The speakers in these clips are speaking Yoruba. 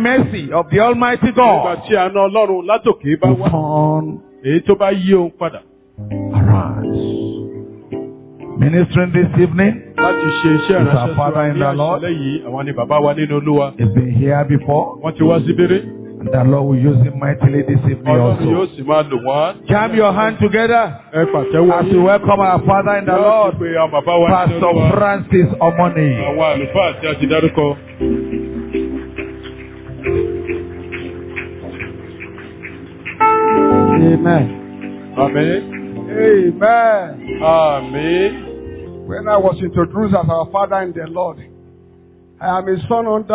mercy of the Almighty Nígbà God tí àánú Ọlọ́run látòkè bá will wá. turn Èyí tó bá yí òun padà. around. Ministering this evening Láti ṣe iṣẹ́ is our ìránṣẹ́ Father in ní the Lord. àṣálẹ́ yìí, àwọn ni bàbá wa nínú Olúwa. He's been here before, Wọ́n ti wá síbéré. and the Lord will use him mightily this evening Ọlọ́run yóò also. sì máa lò wọ́n. Jam your hand together Ẹ pàtẹ́wọ́ as we yín. welcome our Father in the Yóò Lord, sì pe àwọn bàbá wa nínú Pastor Olúwa. Francis Omoni. Àwọn àlùfáà tí a ti dárúkọ. Amen. Àmín. Amen. Àmín. When I was introduced as our father in the Lord, I am a son under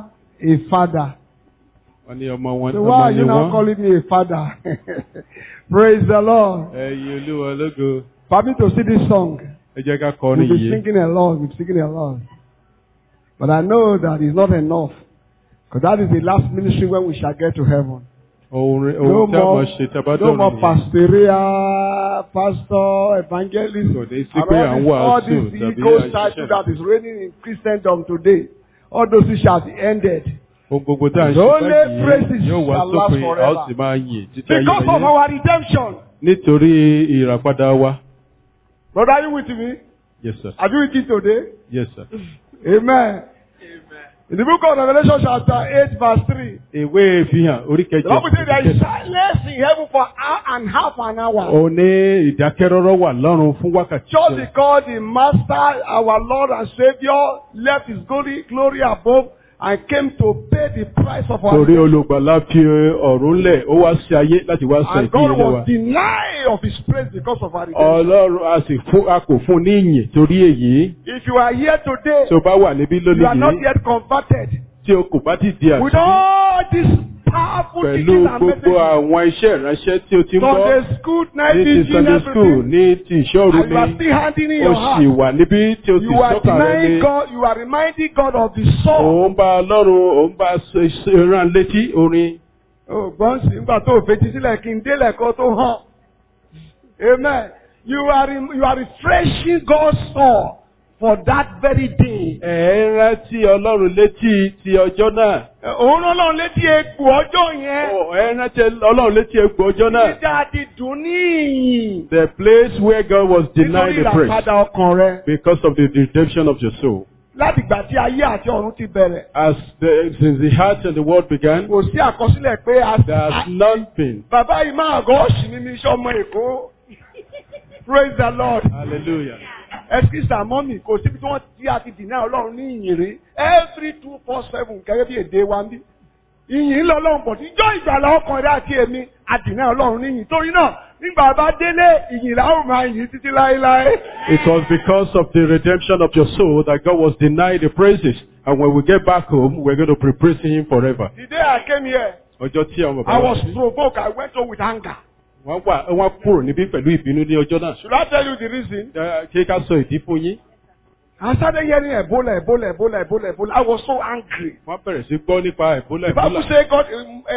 a father. Wọ́n ní ọmọ wọn So why are you ni now wọ́n. calling me a father? Praise the Lord. Ẹ̀yin Olúwa lógo. For me to see this song, Ẹ jẹ́ ká we'll kọrin be yìí. singing along, we'll be singing along. But I know that it's not enough. Because that is the last ministry when we shall get to heaven. Ohun No tí a more, máa ṣe tí a bá no dọ̀rùn more nìyẹn. pastoral, pastor, evangelist, Kò ní sí and pé à ń all wàásù this tàbí ego à ń title ṣiṣẹ́. that is reigning in Christendom today. All those things shall be ended. Ohun gbogbo tí a ń The ṣe only báyìí praises yóò wá shall last sópin, a ó forever. sì máa yìn títí Because of ayérayé. our redemption. Nítorí ìràpadà wa. Brother, are you with me? Yes sir. Are you with me today? Yes sir. Amen. In the book of Revelation chapter 8 verse 3. Ìwé ìfihàn orí The kẹjọ. Bible says there is silence in heaven for hour and half an hour. Ó ní ìdákẹ́rọ́rọ́ wà lọ́run fún wákàtí Just kan. because the Master, our Lord and Savior, left his glory above and came to pay the price of our Torí redemption. olùgbàlà fi ọ̀run lẹ̀, ó wá sí ayé láti wá sọ And God ìdíyelé wa. was denied of his praise because of our redemption. Ọlọ́run a kò fún ní ìyìn torí èyí. If you are here today, Tí o bá wà níbí you are not lónìí, yet converted. tí o kò bá ti di With àtúntò. all these powerful Pẹ̀lú teachings and gbogbo messages, àwọn iṣẹ́ ìránṣẹ́ tí o ti ń gbọ́. Sunday school, night Ní ti teaching, Sunday school, everything, ní ti ìṣọ́ru and you are ní. still handing in O your sì heart. wà níbí tí o sì You are sọ́kà rẹ denying ní. God, you are reminding God of the soul. Òun bá Ọlọ́run, òun bá rán létí orin. Gbọ́n sí nígbà tó fetí sílẹ̀ kí n délẹ̀ kan tó hàn. Amen. You are refreshing God's soul for that very day. Ẹ ń rántí Ọlọ́run létí ti ọjọ́ náà. Òun Ọlọ́run létí egbò ọjọ́ yẹn. Ẹ ń rántí Ọlọ́run létí egbò ọjọ́ náà. Nígbà tí dùn ní ìyìn. The place where God was denied Nítorí the praise ìràpadà ọkàn rẹ. because of the redemption of your soul. Láti ìgbà tí ayé àti ọ̀run ti bẹ̀rẹ̀. Since the heart and the world began, Kò sí àkọsílẹ̀ pé there has not been. bàbá yìí máa gọ́ọ̀ṣì ní mi iṣẹ́ ọmọ Èkó. Praise the Lord. Hallelujah. Ẹ̀sìkìsà mọ́mì kò síbi tí wọ́n ti àti dìnnà Ọlọ́run ní ìyìn rí. Every 247 gẹ́gẹ́ bí èdè wa ń bí. Ìyìn ńlọ Ọlọ́run pọ̀ tí ijó ìgbàlà ọkàn rẹ̀ àti èmi àdìnnà Ọlọ́run ní ìyìn. Torí náà nígbà bá délé ìyìn làwọn máa yìn títí láéláé. It was because of the redemption of your soul that God was denied the praises. And when we get back home, we're going to be praising Him forever. The day I came here, Ọjọ́ tí àwọn I bàbá was provoked. I went home with anger. wọ́n kúrò níbí pẹ̀lú ìbínú ní ọjọ́ náà. Should I tell you the reason? Ṣé ká sọ ìdí fún yín? I started hearing Ebola. I was so angry. Wọ́n bẹ̀rẹ̀ sí gbọ́ nípa Ebola. The Bible says God,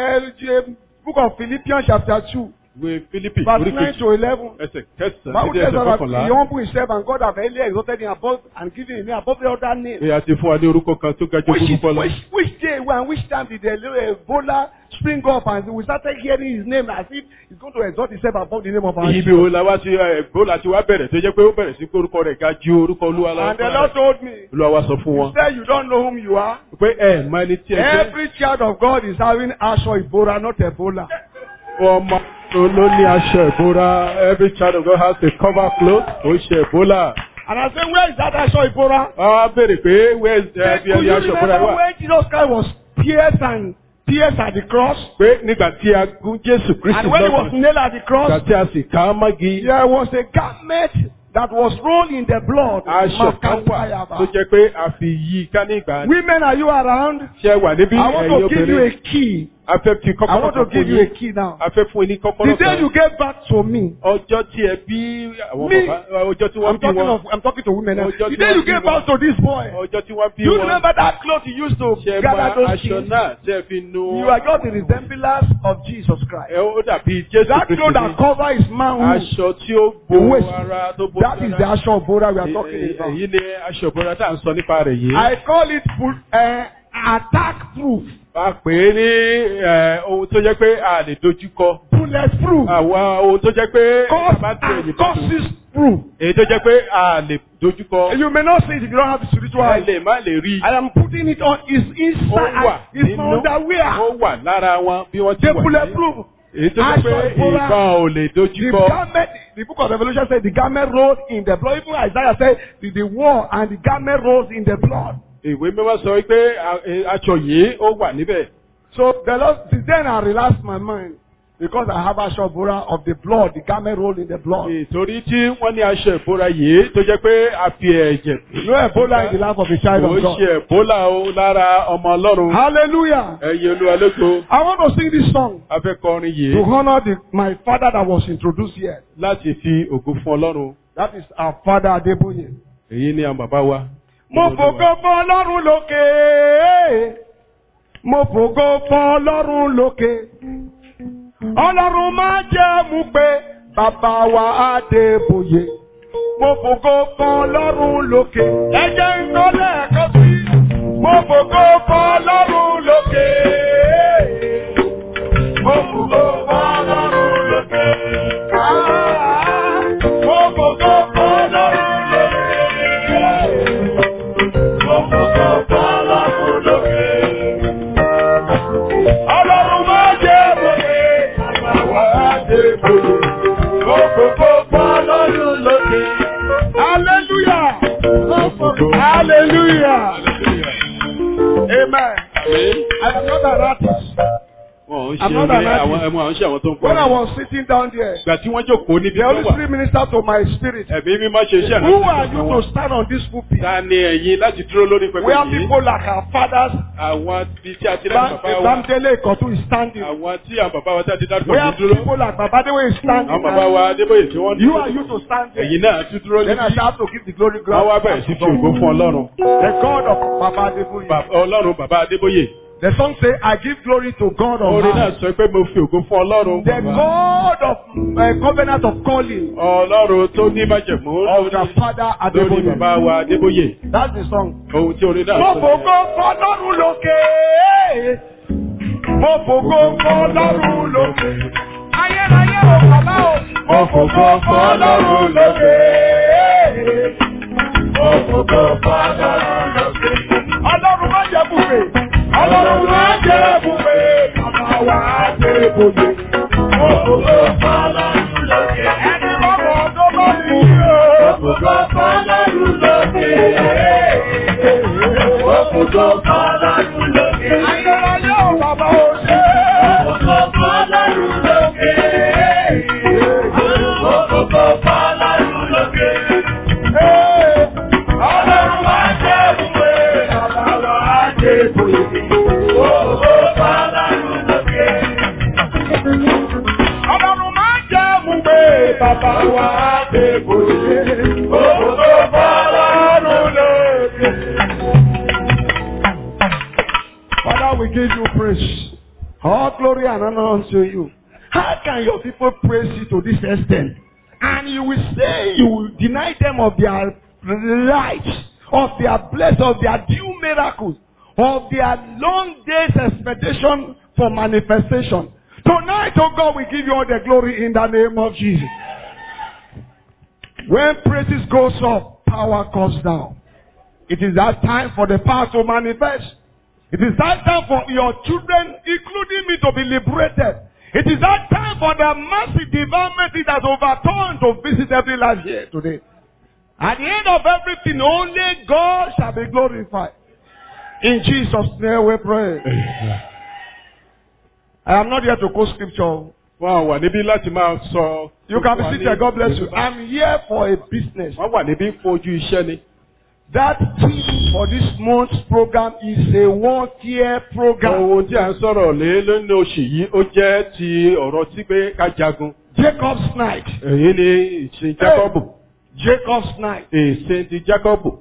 book of Philippians chapter 2, Ìwé Fílípì verse orí 9 kejì to 11. ẹsẹ̀ kẹsàn-án Bible sí tells ẹsẹ̀ us that kọkànlá. he humbled himself and God have earlier exalted him above and given him above the other name. Pé a ti fún wa ní orúkọ kan tó ga jù orúkọ lọ. Which day when which time did the Ebola spring up and we started hearing his name as if he's going to exalt himself above the name of our Ibi Jesus. wo la wá sí Ebola ti wá bẹ̀rẹ̀ tó jẹ́ pé ó bẹ̀rẹ̀ sí pé orúkọ rẹ̀ ga ju orúkọ Olúwa lọ. And the Lord told me, Olúwa wá sọ fún you wọn. said you don't know whom you are. Pé mọ ẹni tí ẹ jẹ́. Every child of God is having aṣọ ìbora, not Ebola. Ọmọ ló ní aṣọ ìbora. Every child of God has a cover cloth. Ó ṣe Ebola. And I said, where is that aṣọ ìbora? Wọ́n á béèrè pé where is Could bí you ẹni aṣọ ìbora remember wà? when Jesus Christ was pierced at the cross? Pé nígbà tí a gún Jésù Kristi And when he was lọ́kàn, nailed at the cross, nígbà tí a sì ká mọ́gi, there was a garment that was rolled in the blood. aṣọ kan wà tó jẹ́ pé a fi yí ká ní ìgbà. Women, are you around? Ṣé wà níbí I want ẹ̀yin to give you a obìnrin? key. A fẹ́ fi I kọ́kọ́rọ́ want kan to give fún you a yín. key now. A fẹ́ fún yín ní The kọ́kọ́rọ́ day you kan. get back to me, Ọjọ́ tí ẹ bí àwọn Me. bàbá, ọjọ́ tí wọ́n bí wọn. I'm talking to women now. Ọjọ́ The tí day wọ́n you bí get wọn. back to this boy, Ọjọ́ tí wọ́n bí do you wọn. remember that cloth you used to Ṣé gather máa those aṣọ things? náà tẹ́ fi nu. You are just the resemblance of Jesus Christ. Ó dàbí Jésù That Kristi cloth that ní. covers his manhood, Aṣọ tí ó the bo waist, ara tó bo that is the aṣọ ìbora we are talking about. Èyí ni aṣọ ìbora tá à ń sọ nípa rẹ̀ yìí. I call it attack proof. a pè é ní ohun tó jẹ́ pé a lè dojúkọ. bulletproof, Àwọn ohun tó jẹ́ pé bàbá ti ẹ̀yìn bá causes proof. èyí tó jẹ́ pé a lè dojúkọ. You may not see it if you don't have the spiritual A eyes. lè má lè rí. I am putting it on his Ó inside, wà his nínú, underwear. ó wà lára wọn bí wọ́n ti The wà ní. bulletproof. Èyí tó jẹ́ pé ìbọn ò lè The dojúkọ. garment, the book of Revelation said the garment rolled in the blood. Even Isaiah said the war and the garment rolls in the blood. Ìwé mímọ́ sọ pé aṣọ yìí ó wà níbẹ̀. So the Lord, since then I relaxed my mind because I have aṣọ ìbora of the blood, the garment rolled in the blood. Ìtorí tí wọ́n ní aṣọ ìbora yìí tó jẹ́ pé a fi ẹ̀jẹ̀. No Ebola in the life of a child Kò of God. ṣe Ẹ̀bólà o lára ọmọ Ọlọ́run. Hallelujah. Ẹ̀yin Olúwa lógo. I want to sing this song A fẹ́ kọrin to yìí honor my father that was introduced here. láti fi ògo fún Ọlọ́run. That is our father Adeboye. Èyí ni àwọn bàbá wa. Mo fògo fún Ọlọ́run lókè. Mo fògo fún Ọlọ́run lókè. Ọlọ́run máa jẹ́ mú pé bàbá wa Adébóyè. Mo fògo fún Ọlọ́run lókè. Ẹ jẹ́ ń tó lẹ́ẹ̀kan sí. Mo fògo fún Ọlọ́run lókè. Mo fògo fún Ọlọ́run lókè. Mo fògo fún Ọlọ́run lókè. Mo fògo fún Ọlọ́run lókè. Ọlọ́run máa jẹ́ mú pé bàbá wa Adébóyè. Mo fògo fún Ọlọ́run lókè. Hallelujah. Hallelujah. Amen. I am not an artist. Wọ́n I'm not an àwọn ṣe àwọn tó ń When I kọrin. was sitting down there, Ìgbà tí wọ́n jókòó níbi the tó Holy wà. Spirit ministered to my spirit. Ẹ̀mí mímọ́ ṣe iṣẹ́ Who ìránṣẹ́ are fún you wọn. to stand on this pulpit? Ta ni ẹ̀yin láti dúró lórí pẹpẹ Where yìí? people like our fathers, Àwọn tí a ti dá bàbá wa. Bamdele Ikotu is standing. Àwọn tí àwọn bàbá wa tí a ti dá Where bàbá dúró. people like Babadewe is standing. Àwọn bàbá wa Adébóyè tí wọ́n You dúró. are you to stand there. Ẹ̀yin náà tún dúró Then I níbí. have to give the glory Wọ́n wá ground. bẹ̀rẹ̀ sí fi ògo fún Ọlọ́run. The God of Baba Adeboye. Ọlọ́run bàbá Adébóyè. The song say, I give glory to God on Orin náà high. sọ pé mo fi ògo fún Ọlọ́run. The God of covenant of calling Ọlọ́run tó ní májẹ̀mú of the Father lórí Adeboye. bàbá wa Adébóyè. That's the song. Ohun tí orin náà Mo sọ fògo nìyẹn. fọ́lọ́run lókè. Mo fògo fọ́lọ́run lókè. Ayérayé o bàbá o. Mo fògo fọ́lọ́run lókè. Mo fògo fọ́lọ́run lókè. Ọlọ́run má jẹ́ bùgbé. Ọlọ́run má jẹ́ bùgbé. Bàbá wa Adébóyè. Mo fògo fọ́lọ́run lókè. Ẹni bá mọ̀ tó bá mi yó. Mo fògo fọ́lọ́run lókè. Mo fògo fọ́lọ́run lókè. Ayérayé o bàbá o ṣe. Mo fògo fọ́lọ́run lókè. Mo fògo fọ́lọ́run lókè. Ọlọ́run má jẹ́ bùgbé. Bàbá wa Adébóyè. Mo fògo fọ́lọ́run lókè. Ọlọ́run má jẹ́ bùgbé. Bàbá wa Adébóyè. Mo fògo fọ́lọ́run lókè. Father, we give you praise. All glory and honor unto you. How can your people praise you to this extent? And you will say you will deny them of their rights, of their blessings, of their due miracles, of their long days expectation for manifestation. Tonight, oh God, we give you all the glory in the name of Jesus. When praises goes up, power comes down. It is that time for the power to manifest. It is that time for your children, including me, to be liberated. It is that time for the massive divine mercy that overturned to visit every life here today. At the end of everything, only God shall be glorified. In Jesus' name we pray. I am not here to quote scripture. Wọ́n wà níbí láti máa sọ. You can be seated. God bless you. I'm here for a business. Wọ́n wà níbí fún ojú iṣẹ́ ni. That theme for this month's program is a one-year program. Ohun tí a ń sọ̀rọ̀ lé lónìí oṣù yìí ó jẹ́ ti ọ̀rọ̀ tí pé ká jagun. Jacob's night. Èyí ni ìsìn Jákọ́bù. Jacob's night. Ìsìn ti Jákọ́bù.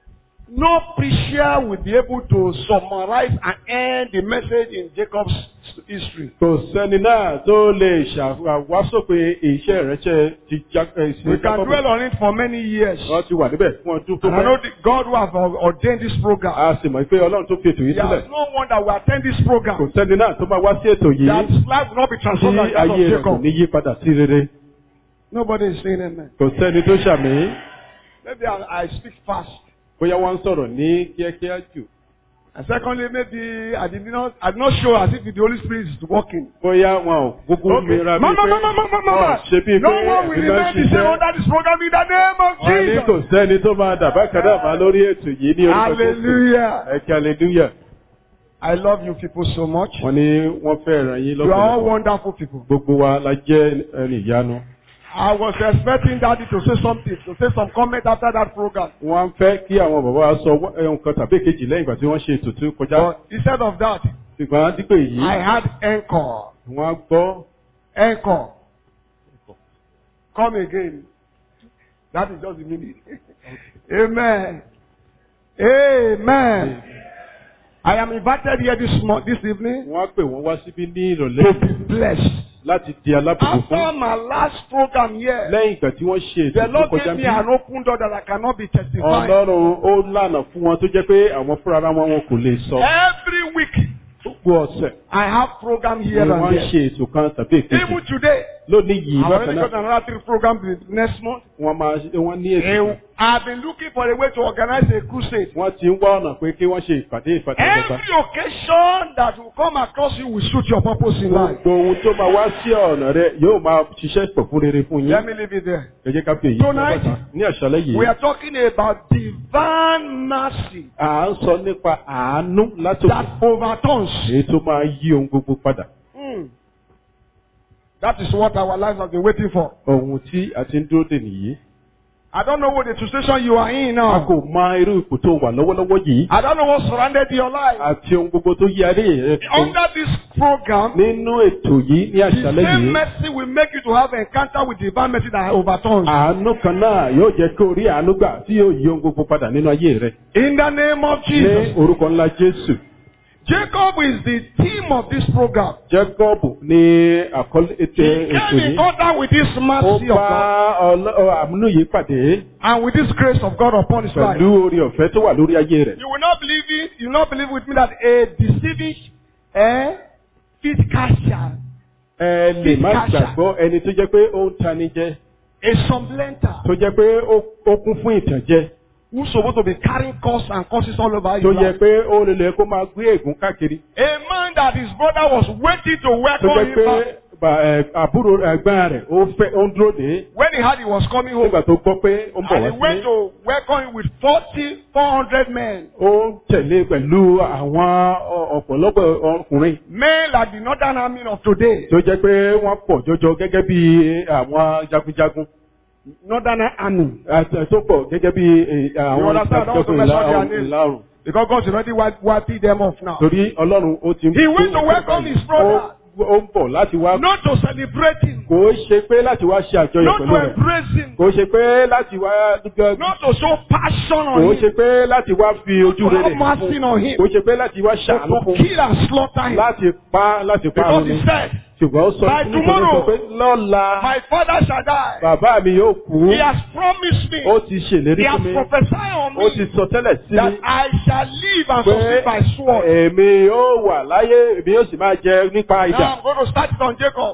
No preacher will be able to summarize and end the message in Jacob's history. Kò sẹ́ni náà tó lè ṣàwásòpin iṣẹ́ ìránṣẹ́ ti We can dwell on it for many years. Wọ́n ti wà níbẹ̀ fún ọdún tó And I know the God who have ordained this program. A sì mọ̀ pé Ọlọ́run tó fi ètò yìí sílẹ̀. There is no one that will attend this program. Kò sẹ́ni náà tó máa wá sí ètò yìí That his life will not be tí transformed like that of ayé rẹ̀ kò Jacob. ní yí padà sí rere. Nobody is saying amen. Kò sẹ́ni tó ṣàmì. Maybe I speak fast. Bóyá wọ́n ń sọ̀rọ̀ ní kíákíá jù. And secondly, maybe I did not show as if the Holy Spirit is working. Bóyá wọn ò gbogbo mìíràn bíi pé ṣe bíi pé No one will remain the same under this program in the name of wọ́n ní kò Jesus. sẹ́ni tó máa dàbá kàdáàmà lórí ètò yìí ní orúkọ Jésù. Hallelujah. Ẹ̀kẹ́ hallelujah. I love you people so much. Wọ́n ní wọ́n fẹ́ ràn yín You are all lọ́pọ̀lọpọ̀. wonderful people. Gbogbo wa la jẹ́ ẹni ìyanu. I was expecting Daddy to say something, to say some comment after that program. Wọ́n fẹ́ kí àwọn bàbá wa sọ nǹkan tàbí èkejì lẹ́yìn ìgbà tí wọ́n ṣe ètò tó kọjá. But instead of that, Ṣùgbọ́n dípò èyí, I had encore. wọ́n gbọ́ Encore. Come again. That is just the meaning. Amen. Amen. I am invited here this evening wọ́n pè wọ́n wá síbí ní to ìrọ̀lẹ́ be blessed. láti di alábùkún After fún. my last program here, Lẹ́yìn ìgbà tí wọ́n ṣe the ètò tó Lord kọjá gave me bí. an open door that I cannot be testifying. Ọlọ́run ó lànà fún wọn tó jẹ́ pé àwọn fúnra wọn kò lè sọ. Every week, Gbogbo ọ̀sẹ̀ I have program ni here wọ́n and ń there. ṣe ètò kan tàbí èkejì. Even today, Lónìí yìí I've bákan already got náà, another 3 programs next month. wọ́n ní ètò. I've been looking for a way to organize a crusade. Wọ́n ti ń wá ọ̀nà pé kí wọ́n ṣe ìpàdé ìgbàgbà. Every occasion that will come across you will suit your purpose in life. Gbogbo ohun tó máa wá sí ọ̀nà rẹ̀ yóò máa ṣiṣẹ́ pọ̀ fún rere fún yín. Let me leave it there. Ẹ jẹ́ ká fi èyí Tonight, sọ́kàn. Ní àṣálẹ́ yìí, We are talking about divine mercy à ń sọ nípa àánú látòkè. that overturns. Èyí tó máa yí ohun gbogbo padà. That is what our lives have been waiting for. Ohun tí a ti ń dúró dè nìyí. I don't know what the situation you are in A now. kò mọ irú ipò tó wà lọ́wọ́lọ́wọ́ yìí. I don't know what surrounded your life. Àti ohun gbogbo tó yí adé rẹ̀ fún. Under this program, Nínú ètò yìí ní the àṣálẹ́ same yìí, mercy will make you to have encounter with divine mercy that overturns. àánú kan náà yóò jẹ́ kí o rí àánú gbà tí yóò yí ohun gbogbo padà nínú ayé rẹ̀. In the name of Ní Jesus. orúkọ ńlá Jésù. Jacob is the theme of this program. Jacob ní àkọlé He ètò came in yìí. contact with this Ó mercy of bá God àánú yìí pàdé and with this grace of God upon his life. pẹ̀lú oore ọ̀fẹ́ tó wà lórí ayé rẹ̀. You will not believe it. You will not believe with me that a deceiving feed catcher, Ẹ lè má gbàgbọ́ ẹni tó jẹ́ pé ó ń tani jẹ, a supplanter, tó jẹ́ pé ó kún fún ìtànjẹ, who's supposed to be carrying curse and curses all over tó his yẹ life. pé ó lè lè kó máa gbé ègún káàkiri, A man that his brother was waiting to tó welcome jẹ́ him pé back. àbúrò ẹ̀gbọ́n rẹ̀ ó ń dúró dé When he heard he was coming home, nígbà tó gbọ́ pé ó ń bọ̀ and wá he went sílé. to welcome him with 400 men. Ó ń tẹ̀lé pẹ̀lú àwọn ọ̀pọ̀lọpọ̀ ọkùnrin Men like the northern army of today. tó jẹ́ pé wọ́n pọ̀ jọjọ gẹ́gẹ́ bí àwọn jagunjagun. Northern army. Tó pọ̀ gẹ́gẹ́ bí àwọn understand? I don't want to mention their names. ìlàrùn. Because God is already wiping them off now. Torí Ọlọ́run ó ti ń He went to welcome his brother. Ó ń bọ̀ láti wá. Not to celebrate him. Kò ṣe pé láti wá ṣe àjọyọ̀ Not to pẹ̀lú rẹ̀. embrace him. Kò ṣe pé láti wá. Not to show passion Kò on him. ṣe pé láti wá fi Not ojú to rere have mercy on him. Kò ṣe pé láti wá But ṣàánú to fún. kill and slaughter him. Láti pa Because ni. he said, Ṣùgbọ́n ó sọ by nítorí tomorrow, sọ pé lọ́la my father shall die. bàbá mi yóò kú. He has promised me. Ó ti ṣèlérí He has fún mi. prophesied on Ó ti me sọ tẹ́lẹ̀ sí that mi. I shall live and Pé succeed by sword. èmi yóò wà láyé, èmi yóò sì máa jẹ nípa Now idà. I'm going to start it on Jacob.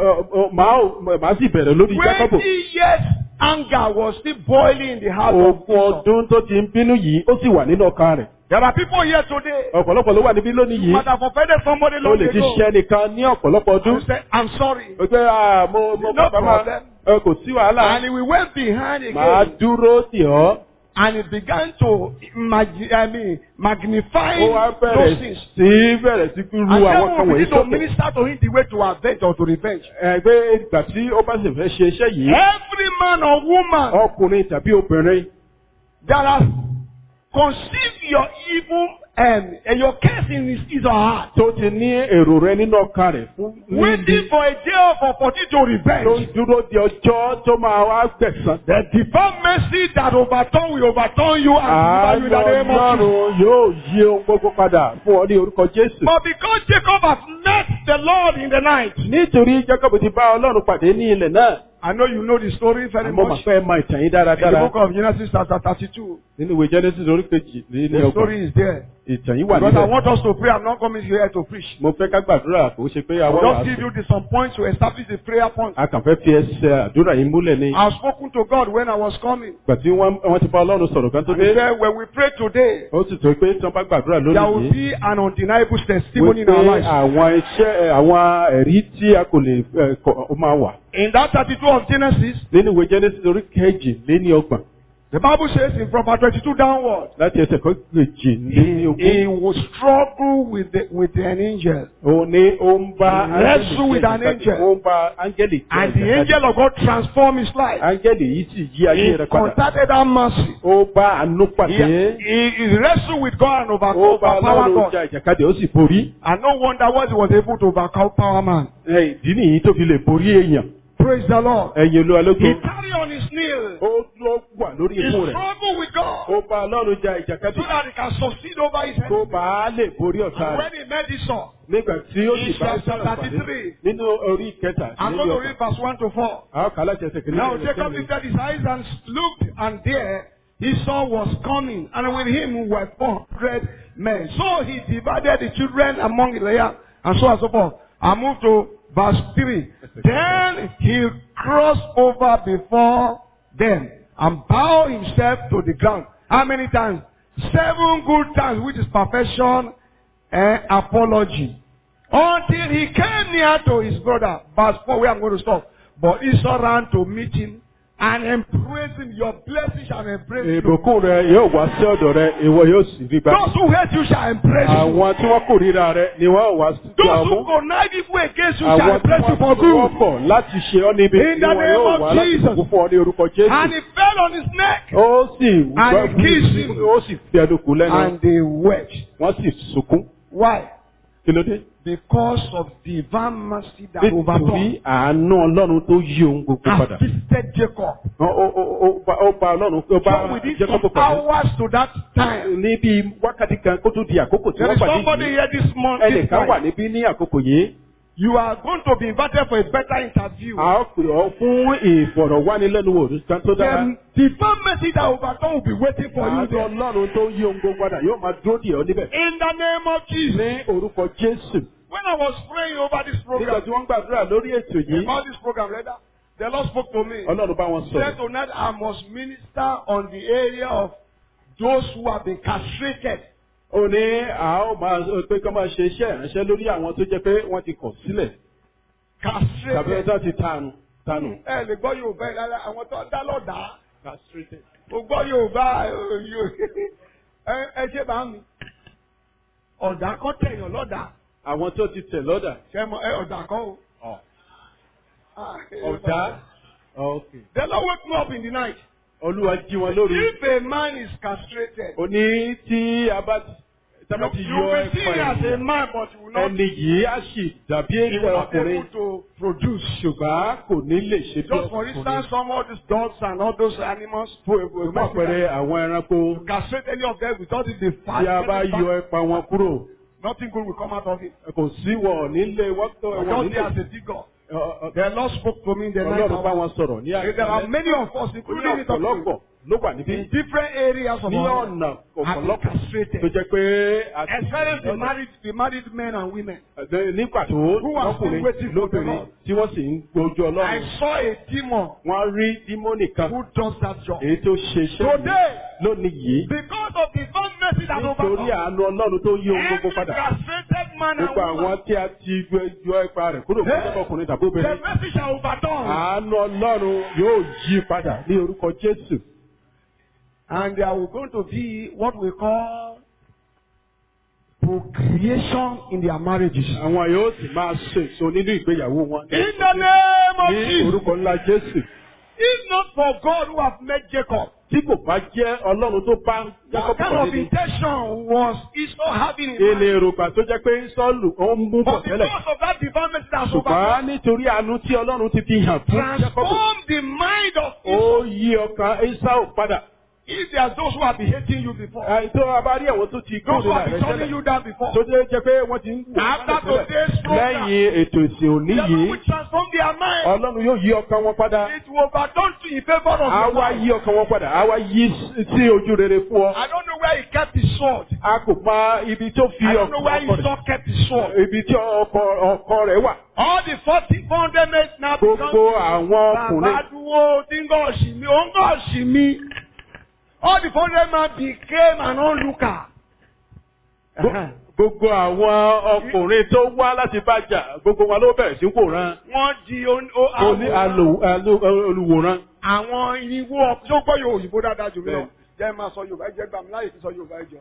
Màá sì bẹ̀rẹ̀ lórí Jákọ́bù. 20 years anger was still boiling in the heart of Ogún Esau. ọdún tó ti ń bínú yìí, ó sì wà nínú ọkàn rẹ̀. There are people here today Ọ̀pọ̀lọpọ̀ ló wà níbí lónìí who yìí. might have offended somebody Ó long lè ti ago. ṣẹ́ nìkan ní ọ̀pọ̀lọpọ̀ ọdún. And say, I'm sorry. Ó pé mo No bàbá máa problem. kò sí wàhálà. And we went behind Màá again. dúró tì ọ́. And he began to magnify Ó wá those bẹ̀rẹ̀ things. bẹ̀rẹ̀ sí ru And àwọn then kan we wọ̀nyí need to sókè. minister to him the way to avenge or to revenge. Ẹgbẹ́ ìgbà tí ó bá sì fẹ́ ṣe iṣẹ́ yìí, Every man or woman ọkùnrin tàbí obìnrin that has conceived your evil your case in his or her. tó ti ní èrò rẹ nínú ọkàn rẹ̀ fún Waiting for a day of opportunity to tó ń revenge. dúró di ọjọ́ tó máa wá gbẹ̀san. The divine mercy that overturn will overturn you and deliver you in the name of Jesus. Ọlọ́run yóò yí ohun gbogbo padà fún ọ ní orúkọ Jésù. But because Jacob has met the Lord in the night, Nítorí Jacob ti bá Ọlọ́run pàdé ní ilẹ̀ náà. I know you know the story very Àmọ́ màá much. fẹ́ mọ ìtàn yìí In the dáradára. book of Genesis chapter 32, Nínú ìwé Genesis orí kejì ní the ọgbọ̀n. story is there. Ìtàn yìí wà Because I níbẹ̀. want us to pray. I'm not coming here to preach. Mo fẹ́ ká gbàdúrà kò ṣe pé I'll àwọn just give wàásù. you some points to establish the prayer point. A kàn fẹ́ fi ẹsẹ̀ àdúrà yìí múlẹ̀ ní. I've spoken to God when I was coming. Ìgbà tí wọ́n ti bá Ọlọ́run sọ̀rọ̀ kan tó And he dé. said, when we pray today, Ó sì tó pé tí wọ́n bá gbàdúrà there will lónìí yìí. be an undeniable testimony in Wípé our lives. àwọn iṣẹ́ àwọn ẹ̀rí tí a kò lè ó máa wà. In that 32 of Genesis, Nínú ìwé Genesis orí kejì lé ní ọgbọ̀n. the Bible says in from verse 22 downward, Láti ẹsẹ̀ kan kejì lé ní he ogún. will struggle with an angel. Ó ní ó ń bá Wrestle with an jà angel. ó ń bá áńgẹ́lì And the angel of God transformed his life. Áńgẹ́lì yìí sì yí ayé He rẹ̀ padà. contacted that mercy. Ó bá àánú He, pàdé. he wrestled with God and Ó bá overpower Ọlọ́run God. jà ìjàkadì ó sì borí. And no wonder why he was able to overpower man. Ìdí nìyí tó fi lè borí èèyàn. Praise the Lord. Ẹ̀yin Olúwa lógo. He carried on his knee. Ó ló wà lórí He ikú rẹ̀. struggled with God Ó bá Ọlọ́run jà ìjàkadì. so that he can succeed over his Kó enemy. bá a lè borí ọ̀tá And rẹ̀. when he met Esau, Nígbà tí ó sì in bá chapter sọ̀rọ̀ pàdé 33, nínú orí ìkẹta. I'm going to read verse 1 to 4. Àwọn kàlá ti ẹsẹ̀ kìíní. Now Jacob lifted his eyes and looked, and there Esau was coming, and with him were 400 men. So he divided the children among Leah, and so on and so forth. I move to verse 3. Then he crossed over before them and bowed himself to the ground. How many times? 7 good times, which is perfection and apology. Until he came near to his brother. Verse 4, where I'm going to stop. But Esau ran to meet him and embraced him. Your blessing shall embrace you. Ìbùkún rẹ̀ yóò wá sí ọ̀dọ̀ rẹ̀, ìwọ yóò sì rí gbà. Those who hate you shall embrace you. Àwọn tí wọ́n kórìíra rẹ̀ ni wọ́n wá sí Those ọmú. who connive evil against you shall Àwọn tí embrace you for wọ́n good. kọ̀ láti ṣe ọ́ níbi In ni the wọ́n name yóò of wá láti Jesus. bùkún fún ọ ní orúkọ Jésù. And he fell on his neck. Ó sì And he kissed him. ó sì fi ẹnu kù lẹ́nu. And they wept. Wọ́n sì sunkún. Why? Kí ló dé? Because of divine mercy that overturned Nítorí àánú Ọlọ́run tó yí ohun gbogbo has padà. visited Jacob. Ó bá Ọlọ́run ó bá So within Jacob some pàdé. hours to that time, Ní bí wákàtí kan kó tó di àkókò tí there wọ́n is pàdé somebody yìí. here this morning. Ẹnìkan wà níbí ní àkókò yìí. You are going to be invited for a better interview. A ó pè ọ́ fún ìfọ̀rọ̀wánilẹ́nuwò kan tó dára. The divine mercy that overturned will be waiting for you Àánú there. Ọlọ́run tó yí ohun gbogbo padà yóò máa dúró dì ọ́ níbẹ̀. In the name of Jesus. Ní orúkọ Jésù. When I was praying over this Nígbà program, tí wọ́n ń gbàdúrà lórí ètò yìí, about this program, rather, the Lord spoke to me. Ọlọ́run bá wọn He said sọ̀rọ̀. tonight I must minister on the area of those who have been castrated. Ó ní a ó máa pé kí wọ́n máa ṣe iṣẹ́ ìránṣẹ́ lórí àwọn tó jẹ́ pé wọ́n ti kọ̀ sílẹ̀. Tàbí Castrated. tó ti tanù. Ẹ lè gbọ́ Yorùbá ẹ̀ lára àwọn tó dá lọ́dà. O gbọ́ Yorùbá ẹ ṣe bá mi. Ọ̀dà kan tẹ̀yàn lọ́dà. Àwọn tó ti tẹ̀ lọ́dà. Ṣé mo ọ̀dà kan o? Ọ̀dà. The Lord wake me up in the night. Olúwa jí wọn lóru. If a man is castrated, Ó ní tí a bá ti you yọ will see ẹ̀pọ̀ as a ẹ̀yìn. man, but you will not Ẹni yìí á sì dàbí you ènìyàn will not be ọkùnrin. able to produce. Ṣùgbọ́n kò ní lè ṣe bí Just for instance, some of these dogs and all those animals, Fún àpẹẹrẹ àwọn ẹranko castrate any of them without it, they fast. tí a bá yọ ẹ̀pà wọn kúrò. Nothing good will come out of it. Kò sí wọ̀ nílé wọ́n tó I ẹ̀wọ̀n just say as nílé. a digger. The Lord spoke to me in the night. Ọlọ́run bá wọn sọ̀rọ̀ ní There are many of us, including me, ọ̀pọ̀lọpọ̀ ló wà níbí. in different areas of Ní our ọ̀nà life, have been ọ̀pọ̀lọpọ̀ tó castrated. jẹ́ pé Especially the married men and women. ní pàtó Who are still lọ́kùnrin waiting for the lóbìnrin Lord. tí wọ́n sì ń gbójú I Ọlọ́run. saw a demon Wọ́n rí dímọ́nì kan who does that job. èyí tó ṣe iṣẹ́ Today, lónìí yìí. because of the divine mercy that Nítorí overcomes, àánú Ọlọ́run tó yí ohun gbogbo every padà. castrated man and Gbogbo àwọn woman, tí a ti yọ ipa rẹ̀ kúrò fún ọkùnrin tàbí the obìnrin. mercy shall overturn. Àánú Ọlọ́run yóò yí padà ní orúkọ Jésù. And there will going to be what we call procreation in their marriages. Àwọn yóò sì máa ṣe èso nínú ìgbéyàwó wọn. In the name of Ní Jesus. orúkọ ńlá Jésù. If not for God who have made Jacob, tí kò bá jẹ́ Ọlọ́run tó bá Jákọ́bù What kind of pàdé ní. intention was Esau having in Ilé mind? èrògbà tó jẹ́ pé Sọ́ọ̀lù ó ń mú bọ̀ But tẹ́lẹ̀. because of that divine message that's Ṣùgbọ́n nítorí àánú tí Ọlọ́run ti fi hàn fún Jákọ́bù, transform the mind of ó Esau. yí ọkàn Ésáù padà. If there are those who have been hating you before, Tó a bá rí àwọn tó ti those who kórìíra have been rẹ̀ turning tẹ́lẹ̀, you down before, tó jẹ́ pé wọ́n ti ń wò after wọ́n tẹ́lẹ̀. today's program, Lẹ́yìn ètò ìsìn òní the Lord yìí, will transform their mind. Ọlọ́run yóò yí ọkàn wọn padà. It will overturn to in favor of Á your wá life. yí ọkàn wọn padà. Á wá yí sí ojú rere fún ọ. I don't know where he kept his sword. A kò mọ ibi tó fi I don't know where ọkọ Esau kept his sword. ibi tí ọkọ rẹ̀ wà. All the 400 men now become Gbogbo àwọn ọkùnrin. Babaduwo tí ń gọ̀ọ̀sì mi, ó ń gọ̀ọ̀sì mi. All the 400 men became an onlooker. Gbogbo àwọn ọkùnrin tó wá láti bájà, gbogbo wọn ló bẹ̀rẹ̀ sí wòran. Wọ́n di Oní olùwòran. àwọn irinwó ọkùnrin tó gbọ́ yóò òyìnbó dáadáa jù mí lọ. Jẹ́ máa sọ Yorùbá jẹ́ gbàmí láyè tí sọ Yorùbá jọ.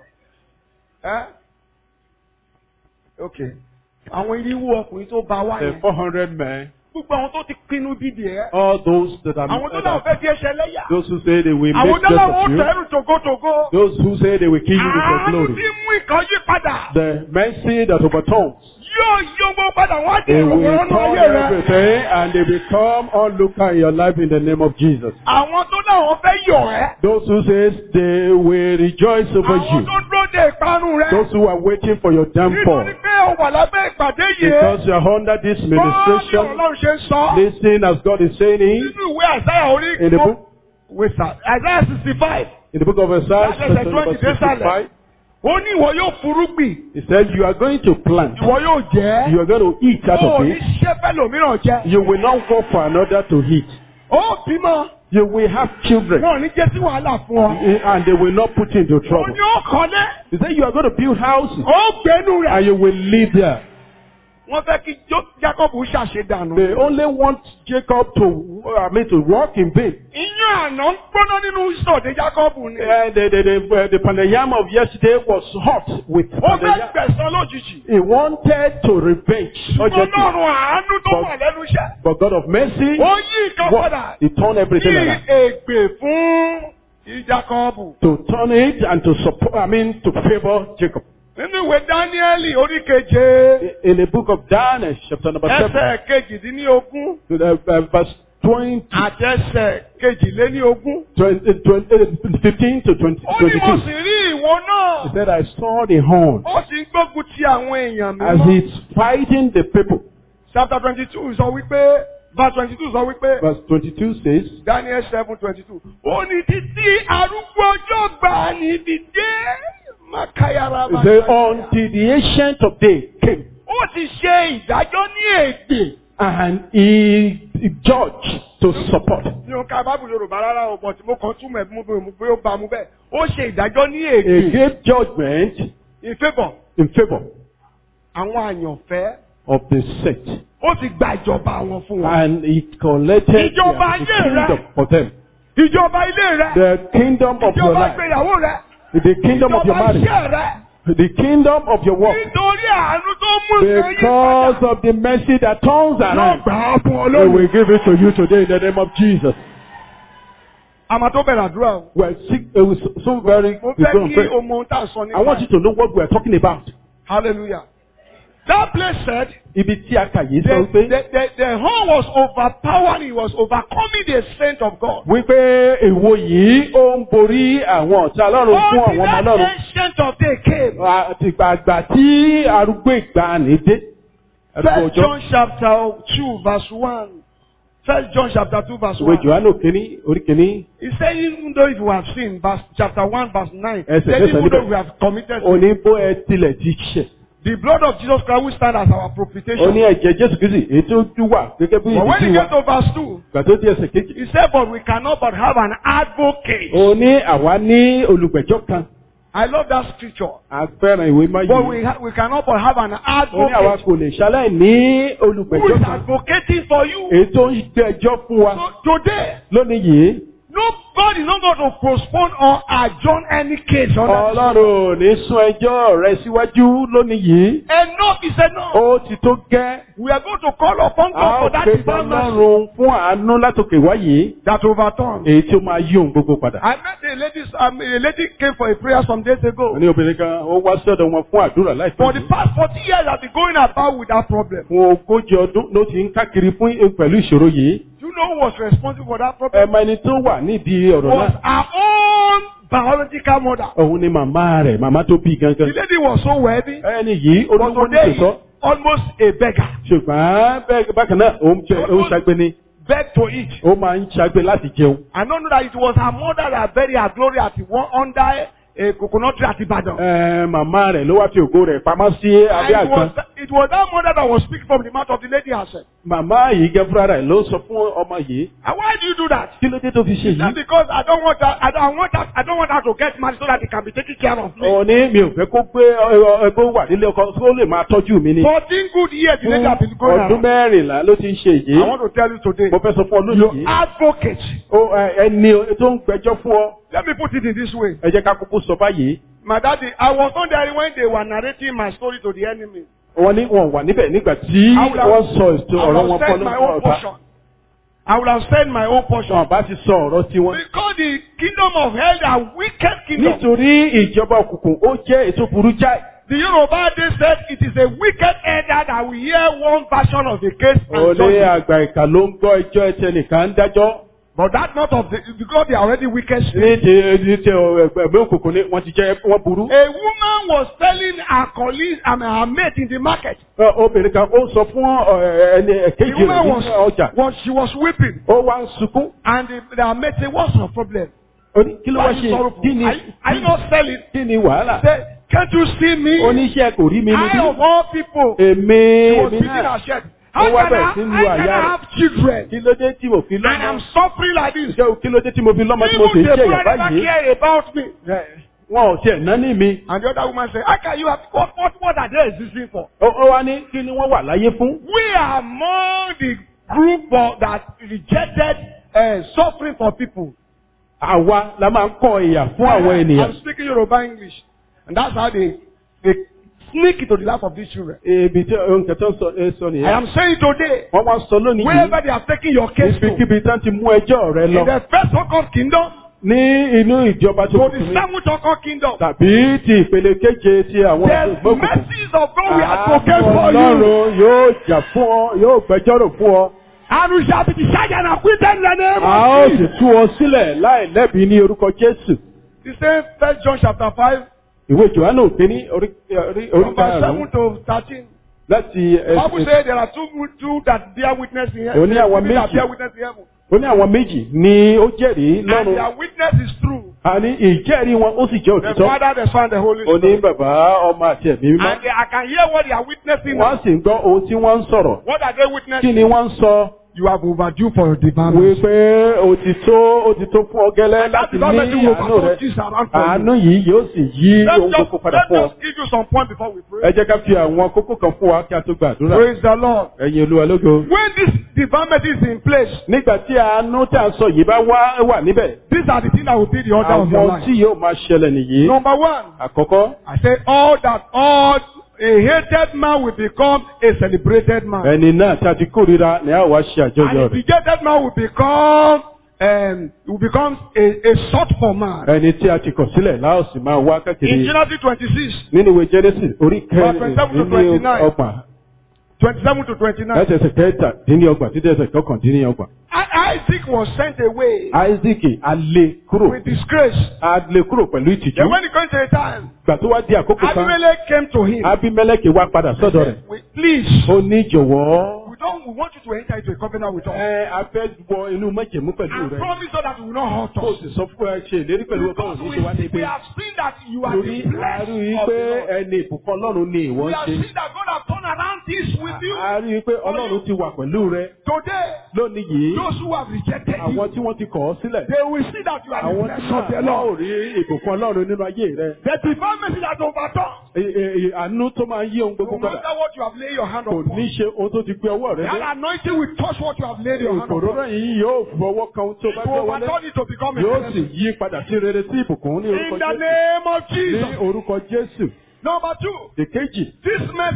Ok. Àwọn irinwó ọkùnrin tó bá wá The yẹn. 400 men, Gbogbo àwọn tó ti pinnu bídìí ẹ̀. all those that are Àwọn tó náà fẹ́ fi ẹsẹ̀ lẹ́yà. those who say they will Àwọn make tó death náà of wọ́n you, tẹ̀rù tògótògó. those who say they will kill you with your Àánú glory. tí mú ìkànjú padà. The mercy that overturns, Yóò yí owó padà wọ́n á dé they will ìrọ̀rùn turn ayé rẹ̀. everything and they become onlooker in your life in the name of Jesus. Àwọn tó náà wọ́n fẹ́ yọ̀ ẹ́. Those who say they will rejoice over Àwọn you, tó dúró de ìparun rẹ̀. those who are waiting for your downfall, Nítorí pé o wà lábẹ́ ìpàdé yìí. because you are under this Bọ́ọ̀lù ministration, Ọlọ́run ṣe ń sọ. listen as God is saying Nínú ìwé Àìsáyà orí in the book, Àìsáyà 65. in the book of Isaiah, That's chapter number 65, Ó ní ìwọ yóò furugbìn. he said, you are going to plant, Ìwọ yóò jẹ́. you are going to eat out Ó of ní it, ṣé fẹ́lòmíràn jẹ́. you will not go for another to eat. Ó bímọ. You will have children, Wọ́n ò ní jẹ́ sí wàhálà fún ọ. and they will not put you into Ó trouble. ní ó kọ́lé. He said, you are going to build houses, Ó gbénu rẹ̀. and you will live there. Wọ́n fẹ́ kí Jacob ṣàṣedànù. They only want Jacob to walk in vain. Iyán àná ń gbóná nínú ìsọ̀dé Jacob ni. The pandayam of yesterday was hot with Ó fẹ́ pandayam. gbẹ̀san lójijì. He wanted to revenge urgently. Ọlọ́run àánú tó wà lẹ́nu iṣẹ́. But God of mercy, Ó yí ìkan padà. He turned everything Ní around. ègbè fún Jacob. To turn it and to support, to favor Jacob. Nínú ìwé Dáníẹ́lì orí keje. In the book of Daniel, chapter number 7, Ẹsẹ̀ kejìdínlógún. verse 20, Àti ẹsẹ̀ kejìléníogún. 15 to 20, Ó ní mo 22. sì rí ìwọ náà. He said, I saw the horn Ó sì ń gbógun ti àwọn èèyàn mi as mọ́. he's fighting the people. Chapter 22 sọ wípé verse 22 sọ wípé Verse 22 says, Daniel 7:22. Ó ní títí arúgbó ọjọ́ gbà níbi dé. Makayara he said, until the ancient of days came, Ó ti ṣe ìdájọ́ ní èdè. and he judged to support. Mi ò ka Bábù Yorùbá rárá o, but mo kàn túmọ̀ ẹ̀ mú pé ó bá mu bẹ́ẹ̀. Ó ṣe ìdájọ́ ní He èdè. gave judgment In favour. in favor Àwọn àyànfẹ́. of the sect, Ó ti gba ìjọba wọn fún wọn. and he collected Ìjọba the ayé rẹ. kingdom for them. Ìjọba ilé rẹ. The kingdom of your Ìjọba life, ìgbéyàwó rẹ. the kingdom of your Ìjọba marriage, iṣẹ́ rẹ. the kingdom of your work, Nítorí àánú tó mú ìgbé yí because padà. of the mercy that turns Yóò around. gbà á fún We Ọlọ́run. will give it to you today in the name of Jesus. Àmà tó bẹ̀rẹ̀ àdúrà o. We're sick, it was so very Mo we're fẹ́ going kí to pray. o mọ ohun tá a sọ I want nípa you to know what we're talking about. Hallelujah. That place said Ibi tí a kà yìí sọ pé the horn was overpowering, it was overcoming the saint of God. wípé èwo yìí ó ń borí àwọn ọ̀tá Ọlọ́run fún Until àwọn ọmọ that Ọlọ́run. ancient of day came. Àgbà tí arúgbó ìgbàanì dé. First John chapter 2 verse 1. First John chapter 2 verse Ìwé 1. Jòhánù kìíní orí kìíní. He said even though if you have sinned, chapter 1 verse 9. Ẹsẹ̀ Said mẹ́sàn-án even níbẹ̀. though we have committed sin, Oníbó ẹ tilẹ̀ ti ṣẹ̀. the blood of Jesus Christ will stand as our propitiation. Ó ní ẹ̀jẹ̀ Jésù Kristi èyí tó wà gẹ́gẹ́ bí But when he ìdí wa. get to verse 2, Ìgbà tó di ẹsẹ̀ kejì. he said, but we cannot but have an advocate. Ó ní àwa ní olùgbẹ̀jọ́ kan. I love that scripture. A fẹ́ràn ìwé máa But yìí. we cannot but have an Ó ní àwa advocate kò lè ṣaláì ní who olùgbẹ̀jọ́ is kan. advocating for you. Èyí tó ń gbẹ̀jọ́ fún wa So today, lónìí yìí. no, God is not going to postpone or adjourn any case on that. Ọlọ́run ò ní sún ẹjọ́ rẹ síwájú lónìí yìí. Enough Enough is enough. Ó ti tó gẹ́. We are going to call upon A God ó for that pe divine mercy Ọlọ́run fún àánú látòkè wáyé. that overturns. Èyí tí ó máa yí ohun gbogbo padà. I met a lady came for a prayer some days ago. Ní obìnrin kan, ó wá sọ́dọ̀ wọn fún àdúrà láìpẹ́ For the yìí. past 40 years, I've been going about with that problem. Fún 40 ọdún ló ti ń káàkiri fún pẹ̀lú ìṣòro yìí. Do you know who was responsible for that Ẹ problem? mọ ẹni tó wà nídìí ọ̀rọ̀ Was náà. our own biological mother. Òun ni màmá rẹ̀, màmá tó bí The gangan. lady was so wealthy, Ẹni yìí ó but lówó ní today tòótọ́. almost a beggar. Ṣùgbọ́n bẹ́ẹ̀ bákan náà, ó ń ṣagbe ni. Begged to eat. Ó máa ń ṣagbe láti jẹun. I don't know that it was her mother that buried her glory at one under a coconut tree at Ibadan. Màmá rẹ̀ ló wá fi ògo rẹ̀ pamọ́ sí abẹ́ àgbọn. It was that mother that was speaking from the mouth of the lady herself. Màmá yìí gẹ́ fúnra rẹ̀ ló sọ fún ọmọ yìí. And why do you do that? Kí ló dé tó fi ṣe That's yìí? because I don't want her to get married so that he can be taking care of me. Ó ní mi ò fẹ́ kó gbé ẹgbẹ́ wà nílé ọkọ kó lè máa tọ́jú mi ni. 14 good years the lady has been going Ọdún around. 14 ló ti ń ṣe I yìí. want to tell you today, Mo fẹ́ sọ fún ọ your lónìí. advocate. Ẹni tó ń gbẹ́jọ́ fún ọ. Let me put it in this way. Ẹ jẹ́ ká kúkú sọ báyìí. My daddy, I was not there when they were narrating my story to the enemy. Wọ́n ní wọn wà níbẹ̀ nígbà tí I would have- wọ́n sọ ètò I ọ̀rọ̀ would wọn have said my fọ́lọ́ own ọ̀tá. portion. I would have said my own portion. Wọn bá ti sọ ọ̀rọ̀ tiwọn. Because the kingdom of hell are wicked kingdom. Nítorí ìjọba òkùnkùn ó jẹ́ ètò burú jáì. The Yoruba they said it is a wicked elder that will hear one version of the case and Olè judge it. àgbà ìkà ló ń gbọ́ ẹjọ́ ẹtì ẹnìkan ń dájọ́. But that not of the because they are already wicked. Ní ti ẹgbẹ́ òkùnkùn ni wọ́n ti jẹ́ wọ́n burú. A woman was telling her colleague and her mate in the market. Obìnrin kan ó sọ fún ẹni The kejì rẹ̀ woman ní ọjà. she was weeping. Ó wá ń sunkún. And the mate said, "What's your problem? Ó ní kí ló Why wá are you ṣe? sorrowful? Kí ni Are you not selling?" kí ni wàhálà? Say, "Can't you see me? Oníṣẹ́ kò rí mi I níbí. of all people." Èmi She was èmi beating náà. her chest. Ó How wá can bẹ̀rẹ̀ sí lu I àyà rẹ̀. have children? Kí ló dé tí mo fi And lọ́mọ? I'm suffering like this. Kí ló dé tí mo fi lọ́mọ tí mo sì Even ń the jẹ́ ìyà brother never báyìí? care about me. Wọn ò tiẹ̀ ná ní mi. And the other woman said, "How can you have what are they existing for? Ó wá ní kí ni wọ́n wà láyé fún? We are among the group that rejected suffering for people." Àwa la máa ń kọ ìyà fún àwọn ènìyàn. I'm speaking Yoruba English, and that's how they sneak into the life of these children. Ibi tí nǹkan tó ń sọ I nìyẹn. am saying today, Wọ́n máa ń sọ lónìí wherever yìí. they have taken your case to, Ibikíbi tán ti mú ẹjọ́ rẹ in lọ. the first so-called kingdom, Ní inú ìjọba tó to kù the ní. seventh so-called kingdom, Tàbí ti ìpele keje ti àwọn the ìgbókùnkùn. mercies of God will advocate for you, Ọlọ́run yóò jà fún ọ, yóò gbẹjọ́rò fún ọ. and we shall be discharged and acquitted in the name A ó of sì Jesus. tú ọ sílẹ̀ láì lẹ́bi ní orúkọ Jésù. The same First John chapter 5, Ìwé Jòhánù kìíní orí from verse karùn-ún 7 to 13. láti Bible says there are two that bear witness in heaven. Ó ní àwọn Two that méjì. bear witness in heaven. ó ní àwọn méjì ni ó jẹ́rìí And lọ́run. their witness is true. Àní ìjẹ́rìí wọn ó sì jẹ́ The òtítọ́. Father, the Son, the Holy Ó ní Spirit. bàbá ọmọ àti ẹ̀mí mímọ́. And I can hear what they are witnessing Wọ́n now. sì ń gbọ́ ohun tí wọ́n ń sọ̀rọ̀. What are they Kí witnessing? ni wọ́n ń sọ? You have overdue for your divine mercy. Wípé ó ti tó fún ọ gẹ́lẹ́ And that láti divine mercy ní will àánú rẹ̀. overturn this around for Àánú you. yìí yóò sì yí ohun gbogbo padà Let's fún ọ. just give you some point before we Ẹ pray. jẹ́ ká fi àwọn kókó kan fún wa kí a tó gbàdúrà. Praise the Lord. Ẹ̀yin Olúwa lógo. When this divine mercy is in place, Nígbà tí àánú tí a ń sọ yìí bá wà níbẹ̀. these are the things that will be the order of your Àwọn tí life. yóò máa ṣẹlẹ̀ nìyí. Number one, Àkọ́kọ́. I say a hated man will become a celebrated man. Ẹni náà tí a ti kórìíra ni a wá ṣe And àjọyọ̀ a rẹ̀. hated man will become a sought for man. Ẹni tí a ti kọ̀ sílẹ̀ láò sì máa wá In káàkiri. Genesis 26, Nínú ìwé Genesis orí 27 to 29. ọgbọ̀n. 27 to 29. Láti ẹsẹ̀ kẹtàdínlọ́gbọ̀n títí ẹsẹ̀ kọkàndínlọ́gbọ̀n. Isaac was sent away Isaac a lé kúrò. with disgrace. A lé kúrò pẹ̀lú ìtìjú. Then when it came to a time, Gbà tó wá di àkókò kan. Abimelech came to him. Abimelech wá padà sọ́dọ̀ rẹ̀. Please, Ó ní jọ̀wọ́. we want you to enter into a covenant with us. A fẹ́ wọ inú májẹ̀mú pẹ̀lú And rẹ̀. promise us that you will not hurt Kó o us. sì sọ fún ẹ ṣe ìlérí pẹ̀lú ọgbọ́n Because òní tó wá we níbí. have seen that you are Torí the blessed a rí i of pé the Lord. ẹni ìbùkún Ọlọ́run ni ìwọ We ń have ṣe. seen that God has turned around this with you. A rí i pé Ọlọ́run ti wà pẹ̀lú rẹ Today, lónìí yìí. those who have rejected Àwọn you, tí wọ́n ti kọ̀ ọ́ sílẹ̀. they will see that you are the Àwọn tí blessed of the wọ́n ò Lord. rí ìbùkún Ọlọ́run nínú ayé rẹ. The divine mercy that overturns, Àánú tó máa yí ohun no gbogbo padà. matter what you have laid your hand Kò upon, ní ṣe ohun tó ti gbé ọwọ́ rẹ that dé. anointing will touch what you have laid your hand Òróró upon. yìí yóò fọwọ́ kan ohun tó bá To gbé wọlé. overturn it to become a Yóò sì blessing. yí padà sí rere sí ìbùkún ní In orúkọ the Jésù. name of Ní Jesus. orúkọ Jésù. Number two, Èkejì. this mercy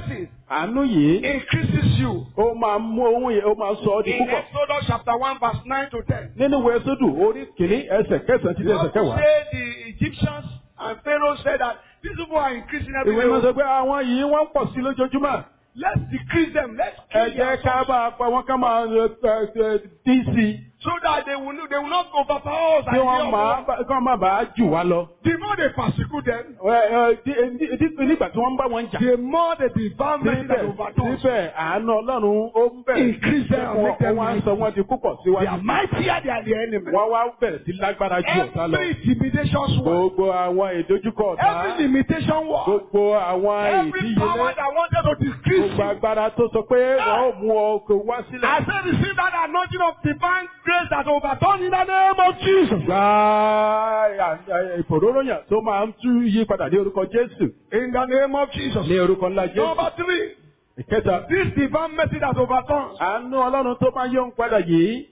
Àánú yìí increases you. ó máa mú ohun yìí ó máa sọ ọ́ di In púpọ̀. Exodus chapter 1 verse 9 to 10. Nínú ìwé Ẹ́sódù orí kìíní ẹsẹ̀ kẹsàn-án títí ẹsẹ̀ The Bible kẹwàá. say the Egyptians and Pharaoh said that these people are increasing every Ìwé máa sọ day. pé àwọn yìí wọ́n ń pọ̀ sí lójoojúmọ́. Let's decrease them. Let's Ẹ kill jẹ́ their ká sons bá pa wọ́n ká máa dín sí i. so that they will not overpower us. Kí wọ́n má bàa jù wá lọ. The more they persecute them, Nígbà tí wọ́n ń bá wọn jà. the more the divine mercy that overturns. Síbẹ̀ àánú Ọlọ́run ó ń bẹ̀rẹ̀ Increase them, make them wọ́n á sọ wọ́n di púpọ̀ They síwájú. are mightier than the enemy. Wọ́n wá bẹ̀rẹ̀ sí lágbára ju ọ̀tá lọ. Every intimidation word, Gbogbo àwọn ìdojúkọ ọ̀tá. every limitation word, Gbogbo àwọn every power ìdíyelé. that wanted to decrease Gbogbo you. agbára tó sọ pé wọ́n ó mú ọkọ̀ wá sílẹ̀. I say receive that anointing of divine grace that overturns in the name of Jesus. Gba ìfòróróyàn tó máa ń tú yí padà ní orúkọ Jésù. In the name of Jesus. Ní orúkọ ńlá Jésù. Number 3, Ìkẹta. this divine mercy that overturns Àánú Ọlọ́run tó máa yọ ń padà yìí.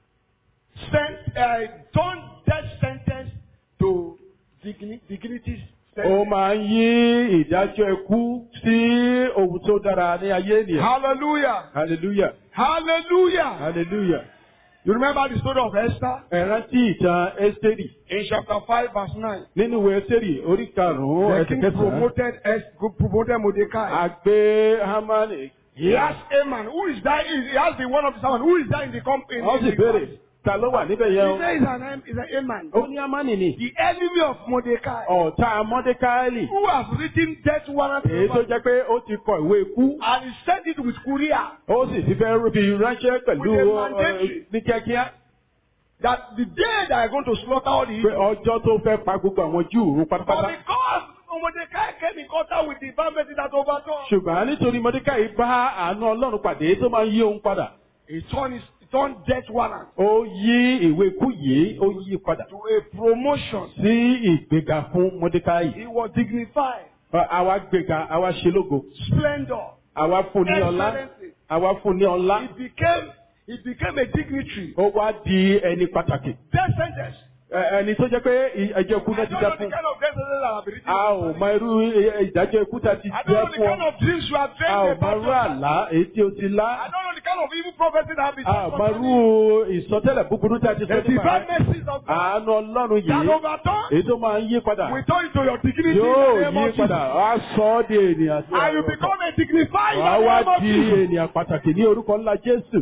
turn death sentence to dignities. Ó máa ń yí ìdájọ́ ikú sí ohun tó dára ní ayé ènìyàn. Hallelujah. Hallelujah. Hallelujah. Hallelujah. You remember the story of Esther Ẹ rántí ìtàn Ẹ́sítérì. in chapter 5 verse 9. Nínú ìwé Ẹ́sítérì orí karùn-ún The ẹsẹ̀ king kẹsàn-án. promoted Mordecai. Àgbé Hámánì. He asked Haman, who is that? He asked the one of the servants, who is that in the company? Wọ́n sì béèrè ta ló wà níbẹ̀ He yẹn o. said it's an Haman. Ó ní Hámánì ni. The enemy of Mordecai. Ọ̀tá Mọ́dékáélì. Who has written death warrant Èyí tó over jẹ́ pé ó ti kọ ìwé ikú. and he sent it with courier Ó sì ti fẹ́ fi ránṣẹ́ pẹ̀lú With a mandatory. ní kíákíá. that the day they are going to slaughter all the Pé Hebrews. ọjọ́ tó fẹ́ pa gbogbo àwọn Júù run But pátápátá. because Mordecai came in contact with the divine mercy that overturned, Ṣùgbọ́n nítorí Mọ́dékáì bá àánú Ọlọ́run pàdé tó máa ń yí ohun padà. he turned death warrant Ó yí ìwé ikú yìí ó yí padà to a promotion. sí ìgbéga fún Mọ́dékáì. He was dignified, Àwa gbéga, àwa ṣe lógo. splendor, Àwa fún ní ọlá. excellency. Àwa fún ní ọlá. He became a dignitary. Ó wá di ẹni pàtàkì. Death sentence. Ẹni tó jẹ́ pé ẹjọ́ ikú I náà ti don't dá know the fún. kind of death sentence that have been written. A ò mọ irú ìdájọ́ ikú tá ti I don't jẹ́ know the fún kind ọ. of dreams you have A dreamed ò mọ about irú yourself. àlá èyí tí o ti I lá. don't know the kind of evil prophecy that have been A ò mọ irú ìsọtẹ́lẹ̀ búburú tá ti sọ The nípa divine rẹ̀. mercies of God Àánú Ọlọ́run that yìí overturn èyí tó máa ń yí padà. will turn into your dignity in Yóò the name yí of padà. Jesus. Wá sọ ọ́ di ènìyàn. And you become a dignified in Wàá the wá name of di Jesus. ènìyàn pàtàkì ní orúkọ ńlá Jésù.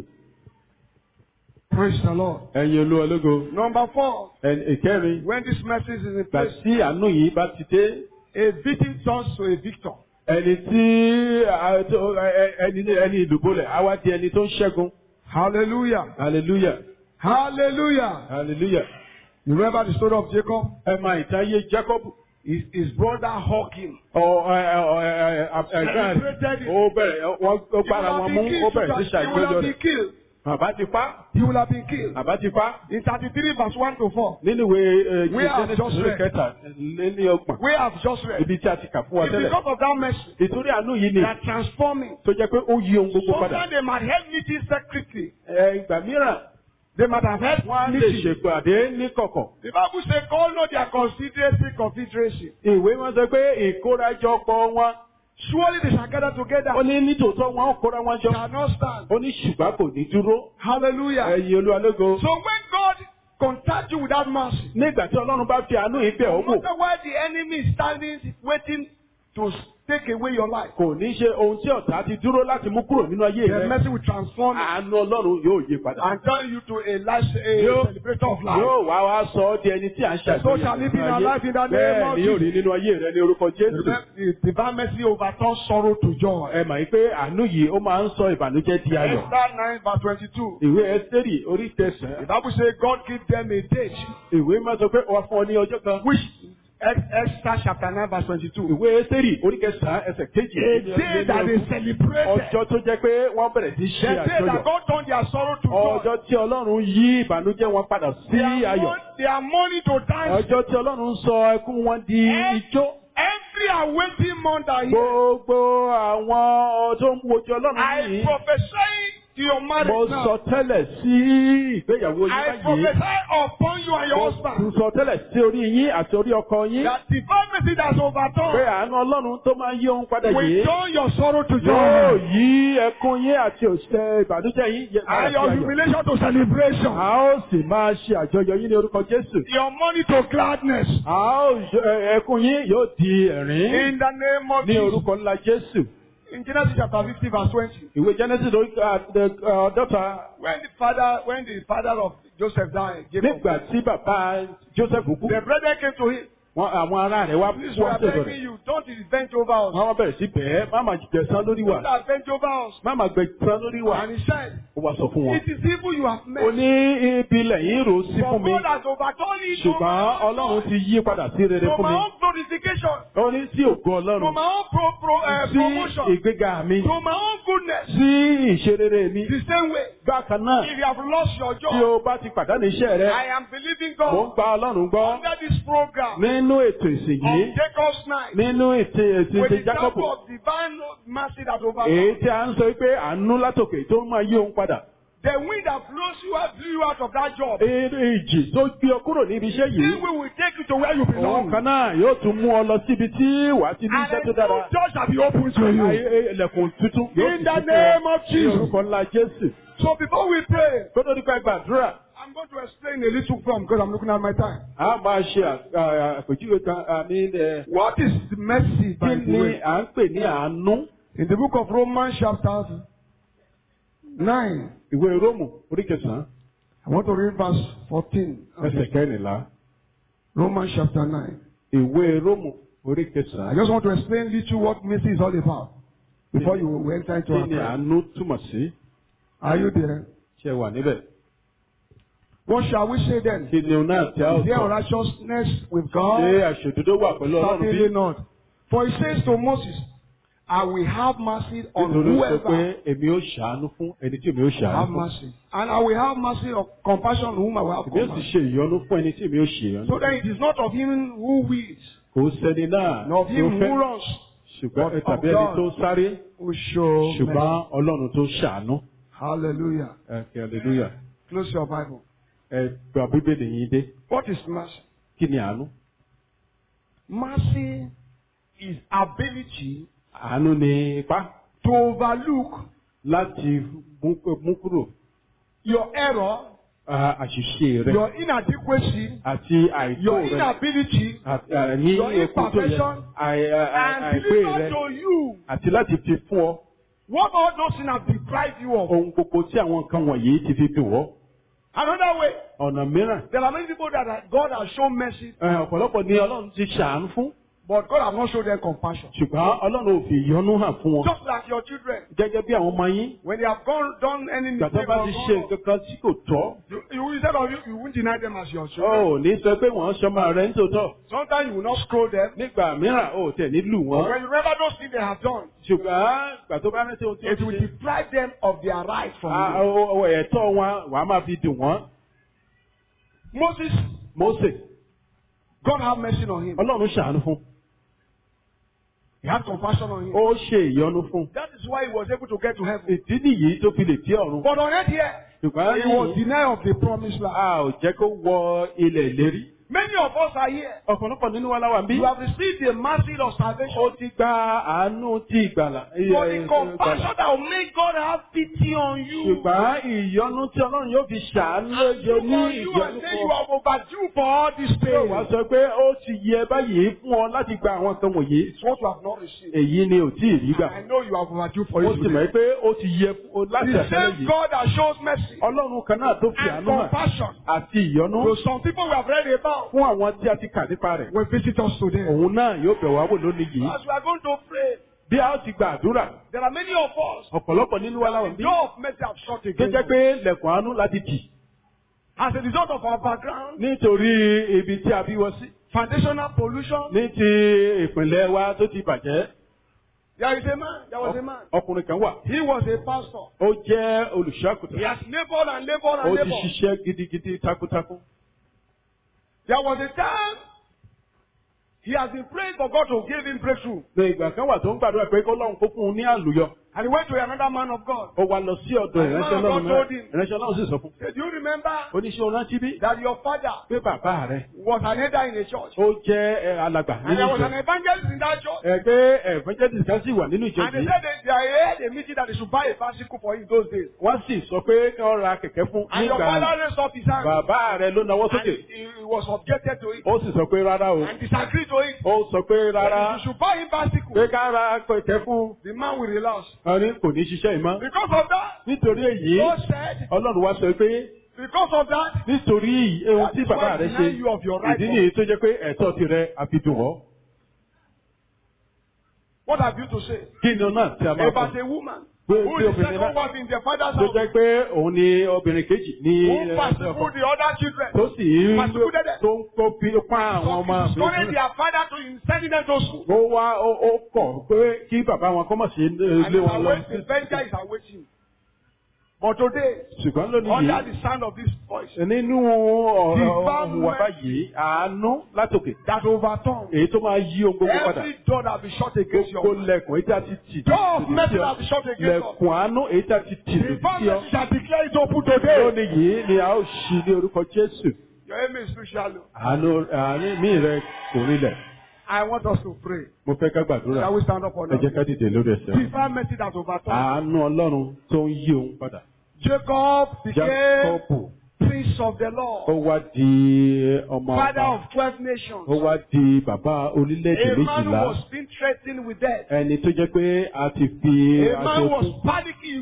Praise the Lord. Ẹ̀yin Olúwa lógo. Number 4, Ìkẹrin. when this message is in Gbà place, tí àánú yìí bá ti dé. a victim turns to a victor. Ẹni tí ẹni ìdùbólẹ̀ á wá di ẹni tó ń ṣẹ́gun. Hallelujah. Hallelujah. Hallelujah. Hallelujah. You remember the story of Jacob? Ẹ máa ìtayé Jacob. His brother hugged him. Ẹ̀gbọ́n rẹ̀ ó bẹ̀rẹ̀ wọ́n gbára wọn mú ó bẹ̀rẹ̀ sí He will ṣàìgbọ́jọ́ have been rẹ̀. killed. Bàbá ti pa. He will have been killed. Bàbá ti pa. In 33 verse 1 to 4. Nínú ìwé We have Genesis just read. kẹta lé ọgbọ̀n. We have just read. Ibi tí a ti kà fún wa It's tẹ́lẹ̀. because of that mercy Ìtorí àánú yìí ni that transforming. tó jẹ́ pé ó yí ohun gbogbo padà. Sometimes they might have meeting secretly. Ìgbà mìíràn They might have had wọ́n á lè meeting. ṣèpàdé ní kọ̀kọ̀. The Bible says, call not their confederacy. Ìwé wọn sọ pé ìkórajọpọ̀ wọn. Surely they shall gather together. Ó ní nítòótọ́ wọn ó kóra wọn jọ. Shall not stand. Ó ní ṣùgbọ́n kò ní dúró. Hallelujah. Ẹ̀yin Olúwa lógo. So when God contacts you with that mercy, Nígbà tí Ọlọ́run bá fi àánú yìí bẹ̀ no ọ́ wò. matter why the enemy is standing, waiting to take away your life, Kò ní ṣe ohun tí ọ̀tá ti dúró láti mú kúrò nínú ayé the rẹ̀. mercy will transform it Àánú Ọlọ́run yóò yí padà. and turn you to a Yóò- celebrator of life. Yóò wá sọ ọ́ di ẹni tí à ń ṣàgbéyẹ̀wò. So shall it be in our life in the name Bẹ́ẹ̀ of ni yóò rí Jesus. nínú ayé rẹ ní orúkọ Jésù. The divine mercy overturns sorrow to joy. Ẹ mà yí pé àánú yìí ó máa ń sọ ìbànújẹ́ di ayọ̀. Esther 9 verse 22. Ìwé Ẹ́sítérì orí The kẹsàn-án. Bible says God give them a date, Ìwé máa sọ pé wọ́n fún ọ ní ọjọ́ kan. which Esther chapter 9 verse 22. Ìwé Ẹ́sítérì orí kẹsàn-án ẹsẹ̀ kejì. A day that they celebrated. Ọjọ́ tó jẹ́ pé wọ́n bẹ̀rẹ̀ sí The ṣe day that àjọyọ̀. God turned their sorrow to joy. Ọjọ́ tí Ọlọ́run yí ìbànújẹ́ wọn padà sí ayọ̀. They are mourning to dance. Ọjọ́ tí Ọlọ́run sọ ẹkún wọn di ijó. Every awaiting month that here, Gbogbo àwọn tó ń wojú Ọlọ́run I yìí. prophesy to your Mo marriage sọ now. tẹ́lẹ̀ sí ìgbéyàwó yín I báyìí. prophesy upon you and your Mo husband sọ tẹ́lẹ̀ sí orí yín àti orí ọkọ yín. that divine mercy that's Pé overturned àánú Ọlọ́run tó máa ń yí ohun padà will yìí. turn your sorrow to Yóò joy yí ẹkún yín àti òṣìṣẹ́ ìbànújẹ́ yín yẹ padà and sí your ayọ̀. humiliation to celebration. A ó sì máa ṣe àjọyọ̀ yín ní orúkọ Jésù. Your money to gladness. Ẹkún yín yóò di ẹ̀rín In the name of ní Jesus. orúkọ ńlá Jésù. In Genesis chapter 50 verse 20. Ìwé Genesis dọ́ta When the father of Joseph died, Jacob, nígbà tí bàbá Joseph kú, the brethren came to him. àwọn ará rẹ̀ wá Please, we are sọ̀rọ̀ begging rẹ̀. you, don't revenge over us. Wọ́n wá bẹ̀rẹ̀ sí bẹ́ẹ̀, má máa gbẹ̀san lórí wa. Don't avenge over us. Má máa gbẹ̀san lórí wa. And he said, Ó wá sọ fún wọn. it is evil you have Ó made. ní ibi lẹ́yìn rò sí For fún mi. God has overturned it to Ṣùgbọ́n my Ọlọ́run own ti yí padà sí rere to fún my mi. own glorification, Ó ní sí ògo to Ọlọ́run. my own Sí promotion, ìgbéga mi. to my own goodness. Sí ìṣerere mi. The same way, Bákan náà, if you have lost your tí job, o bá ti pàdánù iṣẹ́ rẹ, I am believing mò ń God gba Ọlọ́run gbọ́ under this program nínú ètò ìsìn yìí, of Jacob's night nínú ètò with the Jacob. example of divine mercy that Èyí overcomes. tí a ń sọ pé àánú látòkè tó máa yí òun padà. The wind that blows you out, blew you out of that job, Ìjì tó gbé ọ kúrò níbi iṣẹ́ this yìí. wind will take you to where you Òun belong. kan náà yóò tún mú ọ lọ síbi tí wàá ti ní And iṣẹ́ a tó dára. new door shall be opened to you. Ilẹ̀kùn tuntun yóò In sì the ṣí fún name ọ. of Ní Jesus. orúkọ ńlá Jésù. So before we pray, Kó tó dípẹ́ gbàdúrà, I'm going to explain a little from because I'm looking at my time. a máa ṣe àpèjúwe kan ní What is mercy, by kí the ni way? à ń pè ní àánú. In the book of Romans chapter 9, Ìwé Róòmù orí kẹsàn-án I want to read verse 14. ẹsẹ̀ kẹrìnlá. Romans chapter 9. Ìwé Róòmù orí I kẹsàn-án. just want to explain little what mercy is all about before you will enter into Kí our ni prayer. àánú túmọ̀ sí? Are you there? Ṣé wà níbẹ̀? What shall we say then? Kí ni òun náà tí a ó Is there sọ? unrighteousness with Ṣé God? àṣòdodo wà pẹ̀lú Ọlọ́run Certainly bí? not. For he says to Moses, I will have mercy on Nítorí ó sọ pé whoever èmi ó ṣàánú fún ẹni tí èmi ó I have ṣàánú fún. mercy. And I will have mercy of compassion on whom I will have Èmi ó sì compassion. ṣe ìyọ́nú fún ẹni tí èmi ó ṣe ìyọ́nú. So then it is not of him who wills, Kò sẹ́ni náà nor of tó him who fẹ́. runs, Ṣùgbọ́n but tàbí of ẹni God. tó sáré. who show mercy. Ṣùgbọ́n Ọlọ́run tó ṣàánú. Hallelujah. Hallelujah. Close your Bible. Ẹ gba Bíbélì yín dé. What is mercy? Kí ni àánú? Mercy is ability Àánú ni ipá to overlook láti mú kúrò your error, àṣìṣe rẹ your inadequacy, àti àìtó your rẹ inability, ní your epo tó yẹ imperfection, and àìpé deliver rẹ to you àti láti fi fún ọ what all those things have deprived you of. ohun gbogbo tí àwọn nǹkan wọ̀nyí ti fi dùn ọ́. Another way, Ọ̀nà mìíràn there are many people that God has shown mercy, ọ̀pọ̀lọpọ̀ ni Ọlọ́run ti ṣàánú fún but God has not shown them compassion. ṣùgbọ́n Ọlọ́run ò fi ìyọ́nú hàn fún wọn. Just like your children, Gẹ́gẹ́ bí àwọn ọmọ yín when they have done any gbàtọ́ mistake, bá or ti gone ṣe wrong, nǹkan kan tí kò tọ́. instead of you won't deny them as your Ó children. ò ní sọ pé wọ́n ṣọmọ rẹ̀ nítòótọ́. Sometimes you will not scold them. Nígbà mìíràn ó tẹ̀ ní lù But wọ́n. when you remember those things they have done, Ṣùgbọ́n gbà tó bá rántí ohun tí ó it ti will ṣe. deprive them of their right from you. Ẹ̀tọ́ wọn wàá máa fi dùn wọ́n. Moses, Mósè God have mercy on him. Ọlọ́run ṣàánú fún. He had compassion on him. Ó ṣe ìyọ́nú fún. That is why he was able to get to heaven. Ìdí nìyí tó fi lè dé ọ̀run. But on earth here, Ṣùgbọ́n he was denied of the promised land. a ò jẹ́ kó wọ ilẹ̀ ìlérí. Many of us are here. Ọ̀pọ̀lọpọ̀ nínú wa láwa ń bí. You have received the mercy of salvation. Ó ti gba àánú ti ìgbàlà. For the compassion that will make God have pity on you. Ṣùgbọ́n ìyọ́nú tí Ọlọ́run yóò fi ṣàánú And yóò look ní on you and ìyọ́nú say you fún ọ. are overdue for all this Yóò wá pain. sọ pé ó ti yẹ báyìí fún ọ láti gba àwọn nǹkan wọ̀nyí. It's what you have not received. Èyí ni ò tí ì rí gbà. I know you are overdue for Ó it sì today. mọ̀ pé ó ti yẹ fún ọ láti The àtẹ́lẹ̀ same yìí. God that shows mercy Ọlọ́run kan náà tó fi and àánú hàn compassion àti ìyọ́nú to some people we have read about fún àwọn tí a ti kà nípa rẹ̀. will visit us today. Òun náà yóò bẹ̀ wá wò lónìí yìí. As we are going to pray, Bí a ó ti gba àdúrà, there are many of us. ọ̀pọ̀lọpọ̀ nínú wa láwọn The bí. door of mercy have shut Tó again. jẹ́ pé lẹ̀kùn àánú láti tì. As a result of our background, Nítorí ibi tí a bí wọ sí. foundational pollution, Ní ti ìpìlẹ̀ wa tó ti bàjẹ́. there is a man, there was a man. Ọkùnrin kan wà. He was a pastor. Ó jẹ́ He olùṣọ́àgùtàn. has labored and labored Ó and ti labored. ṣiṣẹ́ gidigidi takuntakun. There was a time he has been praying for God to give him breakthrough. Ní ìgbà kan wà tó ń gbàdúrà pé kọ́lọ́run kó fún un ní àlùyọ. And he went to another man of God. Ó wá lọ sí ọ̀dọ̀ ìránṣẹ́ Ọlọ́run náà. Ìránṣẹ́ Ọlọ́run sì sọ fún. Said, do you remember Oníṣẹ́ orántí bí? that your father Pé bàbá rẹ̀ was an elder in a church? ó jẹ́ alàgbà And there nínú was an ìjọ. evangelist in that church. Ẹgbẹ́ evangelist kan sì wà nínú ìjọ And they yìí. said they had a meeting that they should buy a bicycle for him those days. Wọ́n sì sọ pé kí wọ́n ra kẹ̀kẹ́ fún And your nígbà father raised up his hand. bàbá rẹ̀ ló nawọ́ And sókè. he was objected to it. Ó sì sọ pé rárá o. And disagreed to it. Ó sọ pé rárá You should buy him bicycle. pé ká ra kẹ̀kẹ́ fún. The man will relax. Wọ́n ní kò ní ṣiṣẹ́ ìmọ̀. Because of that, Nítorí èyí, God said, Ọlọ́run wá sọ pé because of that, nítorí ohun tí bàbá rẹ̀ ṣe, you of your right. ìdí nìyí tó jẹ́ pé ẹ̀tọ́ tirẹ̀ àfidùn wọ́. What have you to say? Kí ni náà tí a máa About fún? a woman Bí who is the obìnrin second náà wife in their father's tó house, jẹ́ pé òun ni obìnrin kejì ní who persecute the other children, tó sì ń persecuted them. tó ń kó fi pa àwọn ọmọ discouraged their father to sending them to school. ó wá ó kọ̀ pé kí bàbá wọn kọ́ mọ̀ sí ilé wọn lọ. And the avenger is awaiting. But today, Ṣùgbọ́n lónìí under yìí the sound of this voice, nínú ọ̀rọ̀ wà báyìí àánú látòkè that overturn èyí tó máa yí ohun gbogbo padà. every door that be shut against your Gbogbo life. lẹ̀kùn èyí tí a ti tì Door of mercy sí that ọ. be shut against us. Lẹ̀kùn àánú èyí tí a ti tì The sí ọ. government shall declare it open today. Lónìí yìí ni a ó ṣí ní orúkọ Jésù. Your aim is spiritual. Àánú mí rẹ kò rílẹ̀. I want us to pray. Mo fẹ́ ká gbàdúrà. Shall we stand up on Ẹ jẹ́ ká dìde lórí ẹsẹ̀. Divine mercy that overturn. Àánú Ọlọ́run tó ń yí òun padà. Jacob became Jákọ́bù prince of the ó Lord, wá di ọmọ father ọba. of 12 nations. Ó wá di bàbá orílẹ̀-èdè A man who méjìlá. was being threatened with death. Ẹni tó jẹ́ pé a ti fi A man aṣọ was fún. panicking.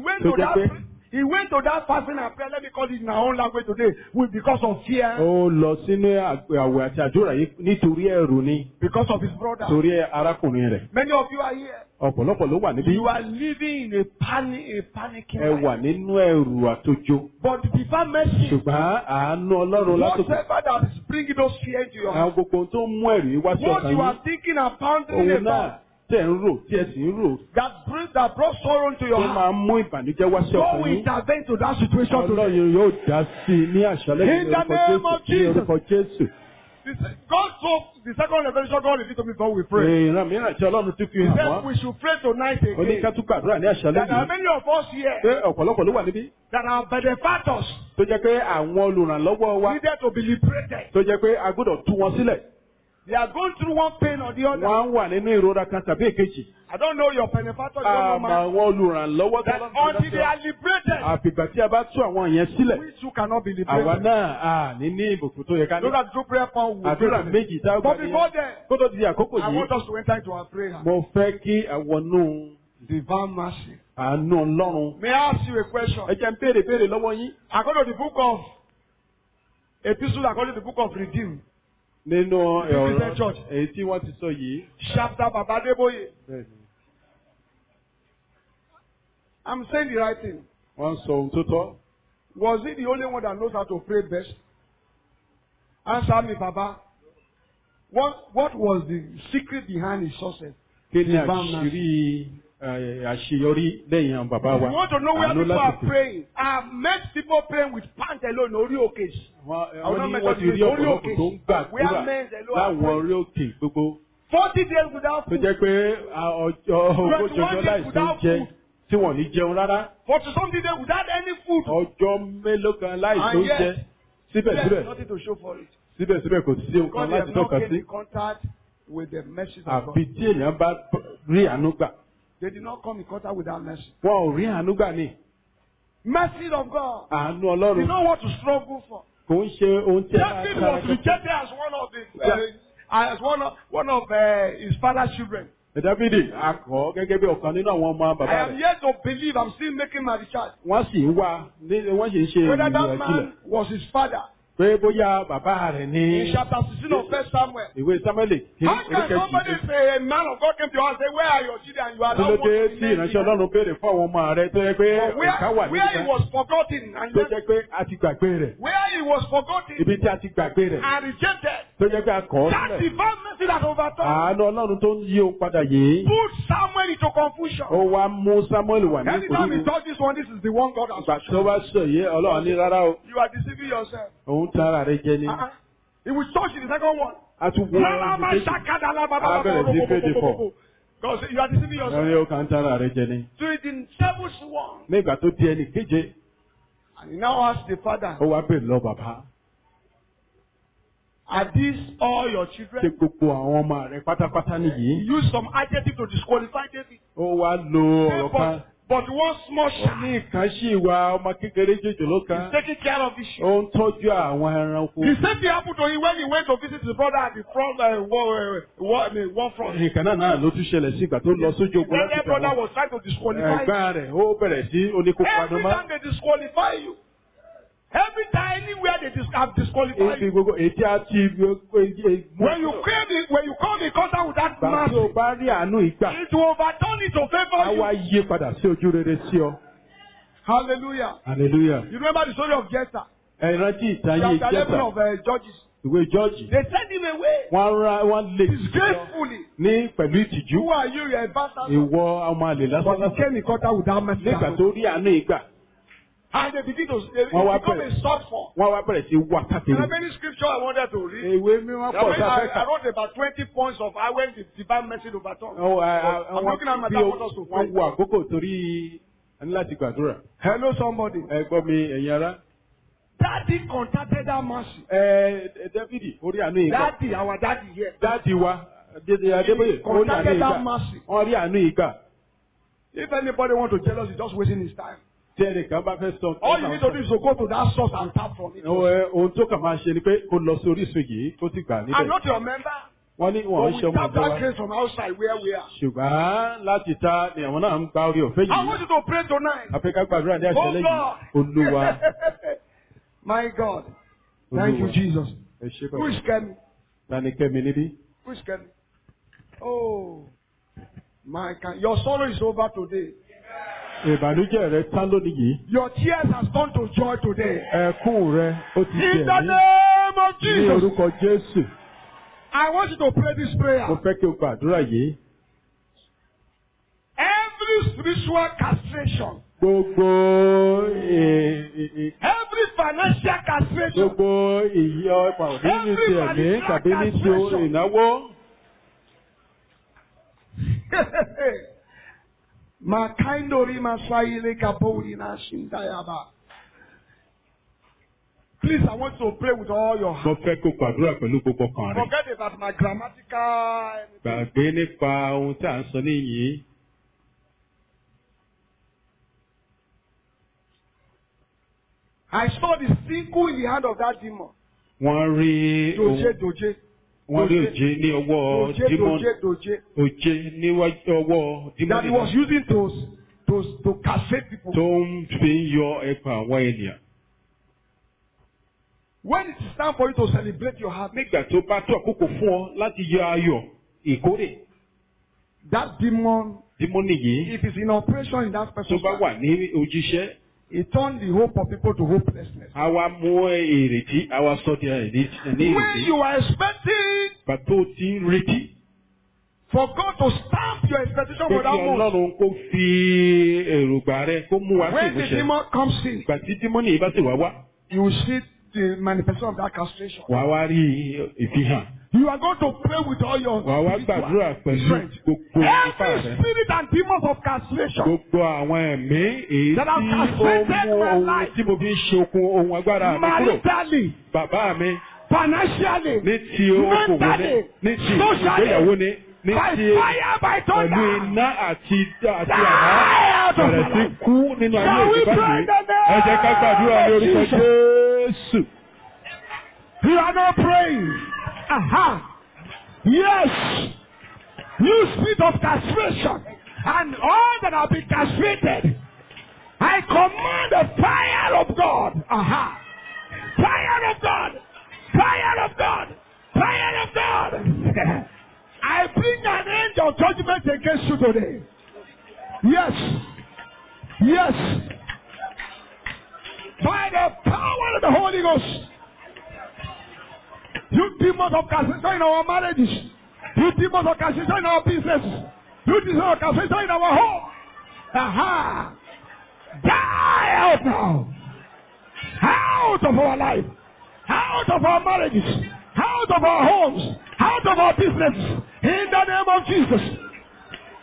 He Tó went to that fasting and prayer. Let me call it in our own language today. Because of fear. Ó lọ sínú àwẹ̀ àti àdúrà yìí nítorí ẹ̀rù ni. Because of his brother. Torí arákùnrin rẹ̀. Many of you are here. Ọ̀pọ̀lọpọ̀ ló wà níbí. You are living in a panicking Ẹ wà life. nínú ẹ̀rù àtòjò. But the divine mercy, Ṣùgbọ́n àánú Ọlọ́run látòkè. whatever that is bringing those fear into your Àwọn heart, gbogbo ohun tó ń mú ẹ̀rù yìí wá sí what ọ̀kan you yín. are thinking and pondering Òun náà about, tẹ̀ ń rò tí ẹ sì ń rò. that brought sorrow into your Tó máa heart, mú ìbànújẹ́ wá sí God ọ̀kan will yín. intervene to that situation today. Ọlọ́run yóò dá sí i ní àṣálẹ́ In the name of Jesus. ní orúkọ Jésù. God told the second revelation God revealed to me before we pray. Ìran mìíràn tí Ọlọ́run ti fi He hàn said wá. we should pray tonight Ó ní ká again. tún gbàdúrà ní àṣálẹ́ There are yìí. many of us here Pé ọ̀pọ̀lọpọ̀ ló wà níbí. that are benefactors Tó jẹ́ pé àwọn olùrànlọ́wọ́ wa. needed to be liberated. Tó jẹ́ pé a gbọ́dọ̀ tú wọn sílẹ̀. They are going through one pain or the other. Wọ́n á wà nínú ìrora kan tàbí èkejì. I don't know your benefactor, you don't know Àmọ́ mine. àwọn olùrànlọ́wọ́ tó That until they are liberated, àfìgbà tí a bá tú àwọn yẹn sílẹ̀. we too cannot be Àwa liberated. náà à ní ní ìbùkún tó yẹ ká ní. Those are the two prayer points we Àdúrà pray. méjì tá a gbà But ní. before then, Kó tó di àkókò I yìí, want us to enter into our prayer. mo fẹ́ kí àwọnú Divine mercy. àánú Ọlọ́run. May I ask you a question? Ẹ jẹ́ ń béèrè lọ́wọ́ yín. According to the book of Epistle, according to the book of Redeem, Nínú Represent church. èyí tí wọ́n ti sọ yìí. chapter Babadeboye, Bẹ́ẹ̀ni. I'm saying the right thing. Wọ́n sọ ohun tó tọ́. Was he the only one that knows how to pray best? Answer me, Baba. What was the secret behind his success? Kí ni Divine mercy. àṣírí àṣeyọrí lẹ́yìn àwọn bàbá If wa? you want to know where Àánú people are lásìkò. praying, I've met people praying with pants alone, orí òkè. Wọ́n ní wọ́n ti rí ọ̀pọ̀lọpọ̀ tó ń gbàdúrà láwọn orí òkè gbogbo. 40 days without Tó food. jẹ́ pé ọjọ́ ogójì láìsí oúnjẹ tí wọ́n ní jẹun rárá. 40-something days without any food. Ọjọ́ mélòó kan láìsí And yet, oúnjẹ. Síbẹ̀síbẹ̀ There's nothing to show for it. síbẹ̀síbẹ̀ kò sí ohun Because kan they láti have not tọ́ka came sí. in contact with the message of Àfi God. tí èèyàn bá rí àánú gbà. They did not come in contact with that message. Wọn ò rí àánú gbà ní. Mercy of God. Àánú You Ọlọ́run know what to struggle for. kò ń ṣe ohun tí a máa David sára was kẹ́kọ̀ọ́. rejected as one of his father's children. Dábìdì akọ̀ gẹ́gẹ́ bí ọ̀kan nínú àwọn ọmọ bàbá I am rẹ̀. yet to believe. I'm still making my recharge. Wọ́n sì ń wá wọ́n sì ń ṣe Whether that ìrìnàjò man was his father. pé bóyá bàbá rẹ̀ ní In chapter 16 of 1 Samuel. ìwé Sámúẹ́lì kí How can somebody oríkèjì. say a man of God came to us and say, where are your children? And you are Kí ló not dé wanting tí to ìránṣẹ́ name them. Ọlọ́run béèrè fún àwọn ọmọ rẹ̀ tó yẹ pé ẹ̀ka wà Where he níbi was forgotten and tó jẹ́ pé a ti gbàgbé rẹ̀. where he was forgotten Ibi tí a ti gbàgbé rẹ̀ and rejected. tó jẹ́ pé a kọ̀ ọ́ That sílẹ̀. divine mercy that overturned Àánú Ọlọ́run tó ń yí ohun padà yìí. put Samuel into confusion. Ó wá mú Sámúẹ́lì wà ní Anytime he ìkòríru. does this one, this is the one God has Ìgbà tó chosen. bá sọ yìí Ọlọ́run ní rárá o. You are deceiving yourself. Òun tan ara rẹ̀ jẹ ni. He will touch in the second one. A tún wọ ohun kejì. Because you are deceiving Wọ́n ní yourself. ó kàn ń tara rẹ̀ jẹ ni. So it in seventh one. Nígbà tó di ẹnì keje, And he now asked the father, ó wá bèrè lọ bàbá. are these all your Ṣé children? gbogbo àwọn ọmọ rẹ̀ pátápátá He nìyí? used some adjective to disqualify David. Ó wá lo ọ̀rọ̀ kan. But one small Ó ní child nǹkan sí ìwà ọmọ kékeré jòjòló is kan. taking care of the sheep. Ó ń tọ́jú àwọn ẹranko. The same thing happened to him when he went to visit his brother at the front, war front. Nǹkan náà ló tún ṣẹlẹ̀ sí ìgbà tó lọ sójú The ogun láti elder brother bẹ̀rẹ̀. was trying to disqualify him. Ẹ̀gbọ́n rẹ̀ ó bẹ̀rẹ̀ sí oníkópadó Every mọ́. time they disqualify you, every time anywhere they have disqualified Ibi you, gbogbo ètí àti when you come in contact with that Gbà tí o man, bá rí àánú ìgbà, it will overturn it to á favor wá you. yí padà sí ojú rere sí ọ. Hallelujah. Hallelujah. You remember the story of Jephthah? Ẹ rántí ìtayé Chapter 11 Jẹ́fà, of Judges. ìwé Jọ́ọ̀jì. They sent him away Wọ́n lè disgracefully. ní pẹ̀lú ìtìjú. Who are you? You're a bastard. Ìwọ ọmọ àlè lásán But he lásán. came in contact with that mercy. Nígbà tó rí àánú ìgbà, And they begin to Wọ́n wá become a bẹ̀rẹ̀. source for. wọ́n wá bẹ̀rẹ̀ sí wá There are káàkiri. many scriptures I wanted to read. Ìwé mímọ́ pọ̀ sáfẹ́ I kà. wrote about 20 points of how when the divine mercy overturned. I'm looking at my Bí want us to wọ́n pray. wo àkókò torí a ní láti gbàdúrà. Hello, somebody. Ẹ gbọ́ mi ẹ̀yin ará. Daddy contacted that mercy. Dávidi orí àánú ìgbà. Daddy, our daddy here. Dáàdi wa Adébóyè orí àánú Contacted that ìgbà. mercy. Wọ́n rí àánú ìgbà. If anybody want to jealous, he's just wasting his time. Tí ẹnìkan bá fẹ́ sọ. All you need to do is to go to that source and tap from it. Ohun tó kàn máa ṣe ni pé kó lọ sí orísun yìí kó sì gbà I'm níbẹ̀. not your member. Wọ́n ní But wọ́n ń we ṣe ọmọ tap ọ̀dọ́ that wa. grace from outside where we are. Ṣùgbọ́n láti ta ni àwọn náà ń gba orí ọ̀fẹ́ I want yìí. you to pray tonight. Àfẹ́ká gbàdúrà ní Oh àṣẹlẹ̀ yìí. Olúwa. God. My God. Thank you, Olúwa. Jesus. Ẹ ṣé Who bàbá. is Kemi? Tani Kẹ́mi níbí. Who is Kemi? Oh. My God. Your sorrow is over today. Ìbànújẹ́ rẹ tán lónìí yìí. Your tears has turned to joy today. Ẹkún rẹ ó ti In the jẹ̀ ní. name of Ní Jesus. orúkọ Jésù. I want you to pray this prayer. Mo fẹ́ kí o gbàdúrà yìí. Every spiritual castration, Gbogbo every financial castration, gbogbo ìyí ọ̀pá òní ní ti ẹ̀mí tàbí ní ti ìnáwó. Makaindori masaile kabori na shindayaba. Please, I want you to pray with all your heart. Mo fẹ́ kó gbàdúrà pẹ̀lú gbogbo ọkàn rẹ̀. Forget about my grammatical. Gbàgbé nípa ohun tí à ń sọ níyìí. I saw the single in the hand of that demon. Wọ́n rí Doje. wọ́n rí òjé ní ọwọ́ dímọ́nì. Doje. Òjé níwájú ọwọ́ That he dímọ́nì was náà using to castrate people. tó ń fi ń yọ ẹ̀pà àwọn ènìyàn. When it is time for you to celebrate your harvest, Nígbà tó bá tó àkókò fún ọ láti yọ ayọ̀ ìkórè. that demon, Dímọ́nì yìí if it's in operation in that tó person's bá life, wà ní òjíṣẹ́, it turned the hope of people to hopelessness. a wá mú ìrètí, a wá sọ di ní When ìrètí. you are expecting Pàtó tí ń retí. for God to stamp your expectation Pé for kí that month, Ọlọ́run kó fi èrògbà rẹ kó mú wá sí when the ìmúṣẹ. demon comes in, Ìgbà tí dímọ́nì yìí bá sì wá wá, you will see the manifestation of that castration. wà á wá rí ìfihàn. You are going to pray with all your Wà á wá gbàdúrà pẹ̀lú strength. gbogbo ipá Every rẹ. spirit and demons of castration Gbogbo àwọn ẹ̀mí èyí that have tí ó castrated mú my ohun life, tí mo fi ń ṣe okun ohun agbára mi kúrò. maritally, Bàbá mi financially, ní ti okòwò ní, mentally, ní ti socially, ìgbéyàwó ní, ní by ti fire, by pẹ̀lú thunder. iná àti Die àbá out of bẹ̀rẹ̀ sí my life. kú nínú ayé Shall we ìgbà pray yìí. the name Ẹ jẹ́ ká gbàdúrà ní of orúkọ Jesus? Jésù. You are not praying. Aha. Yes. You spirit of castration and all that have been castrated, I command the fire of God. Aha. Fire of God. Fire of God. Fire of God. I bring an angel judgment against you today. Yes. Yes. By the power of the Holy Ghost. You demons of castration in our marriages. You demons of castration in our businesses. You demons of castration in our home. Aha. Die out now. Out of our life. Out of our marriages. Out of our homes. Out of our businesses. In the name of Jesus.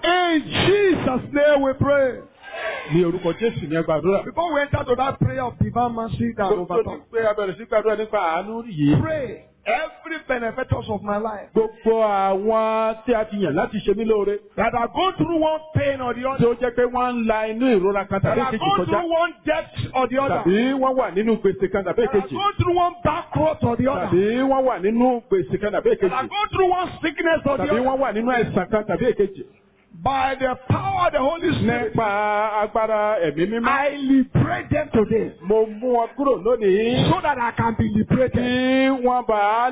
In Jesus' name we pray. Ní orúkọ Jésù ní ẹgbàdúrà. Before we enter to that prayer of divine mercy that overcomes, Pé a bẹ̀rẹ̀ sí gbàdúrà nípa àánú yìí. pray every benefactors of my life Gbogbo àwọn tí a ti yàn láti ṣe mí lóore. that are going through one pain or the Tí other, ó jẹ́ pé wọ́n ń la inú ìrora kan that tàbí are èkejì going kọjá. through one debt or the other, Tàbí wọ́n wà nínú gbèsè kan tàbí that are èkejì. going through one bankrupt or the other, Tàbí wọ́n wà nínú gbèsè kan tàbí that are èkejì. going through one sickness or the Tàbí wọ́n other, wà nínú àìsàn kan tàbí èkejì. by the power of the Holy Spirit, Nípa agbára ẹ̀mí mímọ́. I liberate them today Mo mú wọn kúrò lónìí. so that I can be liberated. Kí wọ́n bá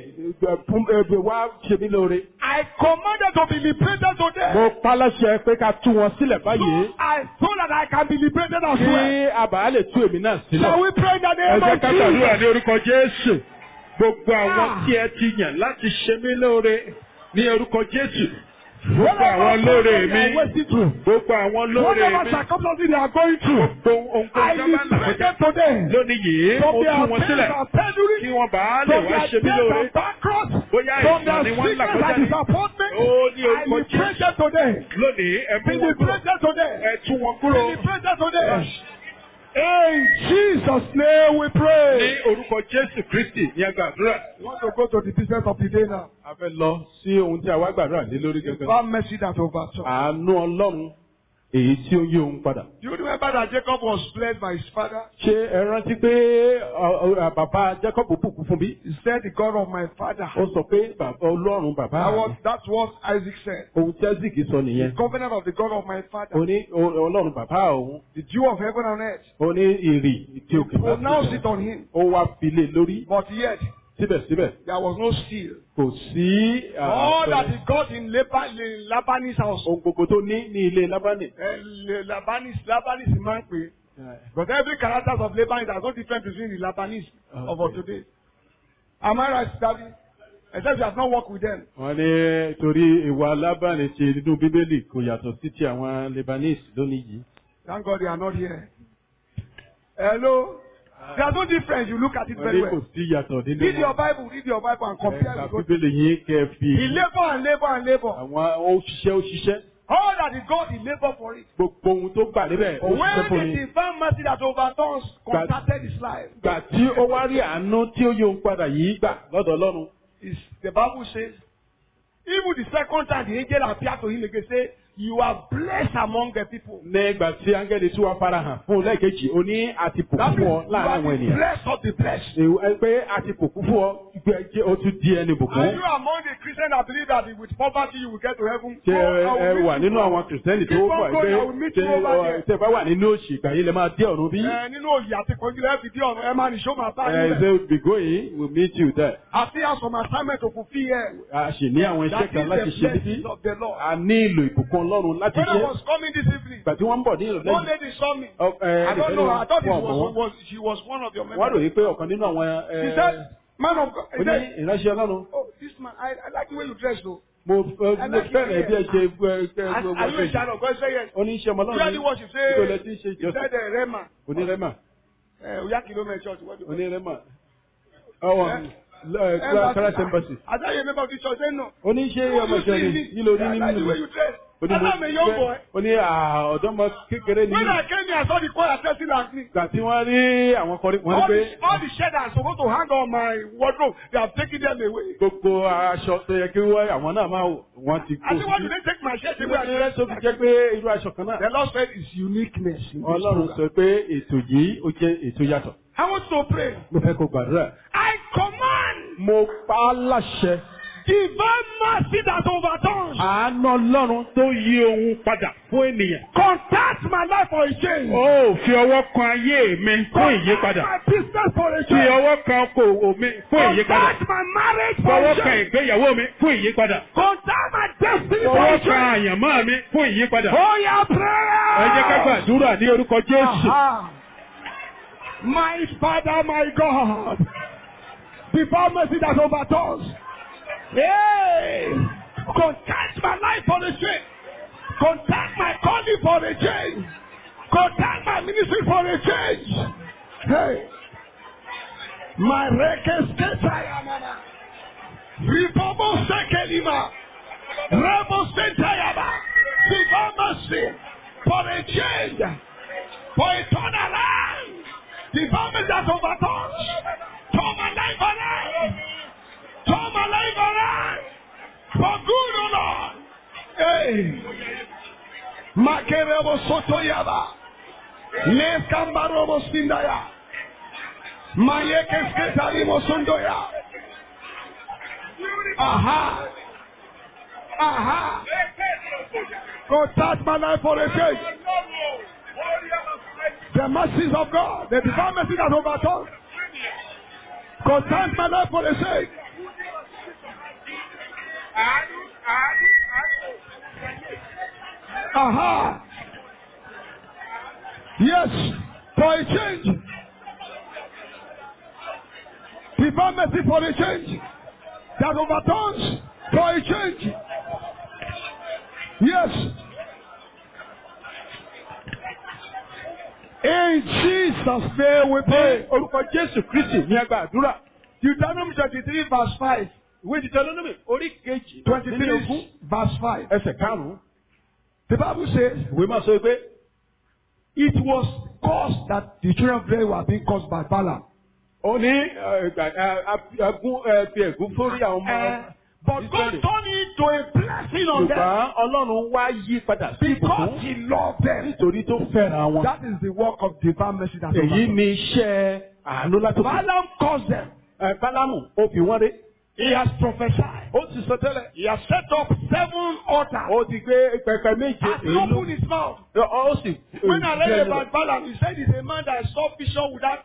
lè wá ṣe mí lóore. I command them to be liberated today Mo pa láṣẹ pé ká tú wọn sílẹ̀ báyìí. so that I can be liberated as well. Kí a bá lè tú èmi náà sílẹ̀. Shall we pray in the Ẹ name jẹ́ of ká gbàdúrà Jesus? ní orúkọ Jésù. Gbogbo àwọn tí ẹ ti yàn láti ṣe mí lóore ní orúkọ Jésù. Gbogbo àwọn lóore mi. Gbogbo àwọn lóore Whatever mi. circumstances they are going through, Ohun I kan sábà liberate them nàkọjá. today. Lónìí yìí, From mo tú their wọn pains sílẹ̀. and penury, Kí wọ́n bá lè from wá their ṣe mí death lóore. and bankrupt, Bóyá from ìsàn their ni wọ́n ń là sickness and kọjá ní. disappointment, Ó ní I orúkọ liberate Jésù. them today. Lónìí, ẹ Be mú wọn kúrò. liberated today. Ẹ tú wọn Be kúrò. liberated today. In Jesus' name we Ní pray. orúkọ Jésù Kristi ní agbàdúrà. We want to go to the business of the day now. A fẹ́ lọ sí ohun tí a wá gbàdúrà lé lórí gẹ́gẹ́. One mercy that overtook. Àánú Ọlọ́run èyí tí ó yí ohun padà. Do you remember that Jacob was blessed by his father? Ṣé ẹ rántí pé bàbá Jacob bùkún fún bí? He said, the God of my father. Ó sọ pé bàbá Ọlọ́run bàbá. That's what Isaac said. Ohun tí Isaac sọ nìyẹn. The covenant of the God of my father. Ó ní Ọlọ́run bàbá òun. The dew of heaven and earth. Ó ní ìrì tí òkè bá Pronounce it on him. Ó wá fi lé lórí. But yet, Síbẹ̀síbẹ̀. there was no seal. Kò sí. All that he got in Laban's house. Ohun gbogbo tó ní ilé Lábánì. Labanese man pé. But every character of Laban, there's no difference between the Labanese of today. Am I right, Daddy? Except you have not worked with them. Wọ́n ní torí ìwà Lábánì ti nínú Bíbélì kò yàtọ̀ sí ti àwọn Lebanese lónìí yìí. Thank God they are not here. Hello? There's no difference. You look at it very Wọ́n ní kò well. sí yàtọ̀ nínú Read your Bible and compare Ẹ̀ka with what Bíbélì yìí kẹ́ fi he labor and labor and labor. àwọn ó ṣiṣẹ́. All that he got, he labor for it. Gbogbo ohun tó gbà níbẹ̀ ó But ṣiṣẹ́ fún when ni. the divine mercy that overturns contacted his life, Gbà tí ó wá rí àánú tí ó yí ohun padà yìí gbà lọ́dọ̀ Ọlọ́run. the Bible says, even the second time the angel appeared to him again, say, you are blessed among the people. Ní ìgbà tí áńgẹ́lì tí wàá farahàn fún lẹ́ẹ̀kejì, ó ní àti pòkú That fún means ọ you láàárín àwọn are the ènìyàn. blessed of the blessed. Pé àti pòkú fún ọ, ó tún di ẹni Are bùkún. you among the Christians that believe that with poverty you will get to heaven? Ṣé Oh, I ẹ will wà meet you nínú there. àwọn kìrìsìtẹ́nì tó Keep wà on going, I will meet pé you over there. tẹ bá wà nínú òṣì ìgbà yìí lè máa dé ọ̀run bí? Nínú òyì àti kọjúlẹ̀ fi dí ọ̀run ẹ máa nìṣó máa bá yín Ṣé bẹ̀. be going we meet you there. Àti as some assignment to fulfill here. A sì ní àwọn iṣẹ́ That kan láti is ṣe the níbí. blessings of the Lord. A ní ìlò ìbùkún Ọlọ́run láti When I ṣe. was coming this evening, Ìgbà tí wọ́n ń bọ̀ ní ìrọ̀lẹ́ one yìí. lady saw me. I don't know. I thought she was one of your Wọ́n members. ròyìn pé ọ̀kan nínú àwọn She said, man of God, ó ní ìránṣẹ́ Ọlọ́run. oh, this man, I like the way you dress though. Mo fẹ́rẹ̀ bí ẹ ṣe Are you a child of God? Say yes. oníṣẹ́ ọmọ You already what you say. Ìgbòlẹ̀ tí ń ṣe You said ìjọsìn. Rema. Onírẹ́mà. Oya kilometer church. What do you Onírẹ́mà. Christ Embassy. I thought you remember the church. Say no. Oníṣẹ́ ọmọ ìjọ ni yìí ló ní I like the way nínú. you dress. I am a young boy. Ó ní ọ̀dọ́mọ kékeré ní. When I came here, I saw the choir dressing like me. Ìgbà tí wọ́n rí àwọn kọrin wọ́n rí pé All the shirts I'm supposed to hang on my wardrobe, they have taken them away. gbogbo aṣọ tó yẹ kí àwọn náà máa wọ́n ti kó. I said, why do they take my shirt away? Ìgbà tó fi jẹ́ pé irú aṣọ kan náà. The Lord said it's uniqueness. In this Ọlọ́run program. sọ pé ètò yìí ó jẹ́ ètò yàtọ̀. I want to pray. Mo fẹ́ kó gbàdúrà. I command Mo pa á láṣẹ. divine mercy that overturns. Àánú Ọlọ́run tó yí ohun padà fún ènìyàn. Contact my life for a change. Ó fi ọwọ́ kan ayé mi fún ìyípadà. Contact my business for a Fi change. ọwọ́ kan okòwò mi fún ìyípadà. Contact my marriage for a Fọwọ́ kan change. ìgbéyàwó mi fún ìyípadà. Contact my destiny for a Fọwọ́ kan change. àyànmọ́ mi fún ìyípadà. Oh, yeah, prayer. Ẹ jẹ́ ká gbàdúrà ní orúkọ Jésù. Aha. My Father, my God, divine mercy that overturns. Hey, contact my life for the change. Contact my calling for the change. Contact my ministry for the change. Hey, my rekes ketayamana. Ribobo sekelima. Rebo sentayaba. mercy for a change, for a turnaround. Divine mercy that overturns. Turn my life around. Turn my life around. For good, O Lord. Hey. Makerebo sotoyaba. Neskambarobo sindaya. Mayeke sketarimo sundoya. Aha. Aha. God touch my life for a change. The mercies of God, the divine mercy that overturns. God touch my life for a change. Aha. Yes, for a change. Divine mercy for a change. That overturns for a change. Yes. In Jesus' name we pray. Orúkọ Jésù Kristi ní ẹgbàá àdúrà. Deuteronomy 23 verse 5. Ìwé Deuteronomy orí kejì. 23 verse 5. Ẹsẹ̀ karùn-ún. The Bible says, Ìwé máa sọ pé it was caused that the children of Israel were being caused by Balaam. ó ní fi ẹ̀gún fórí àwọn ọmọ. But God turned it to a blessing on them. Ṣùgbọ́n Ọlọ́run wá yí padà sí Because ìbùkún. He loved them. Nítorí tó fẹ́ràn wọn. That is the work of divine mercy that Èyí ni iṣẹ́ àánú látòkè. Balaam caused them. Bálámù ó fi wọ́n rí. He has prophesied. Ó ti sọ tẹ́lẹ̀. He has set up 7 altars. Ó ti gbé pẹpẹ méje. And he opened his mouth. Ó sì. When I read about Balaam, he said he's a man that saw vision without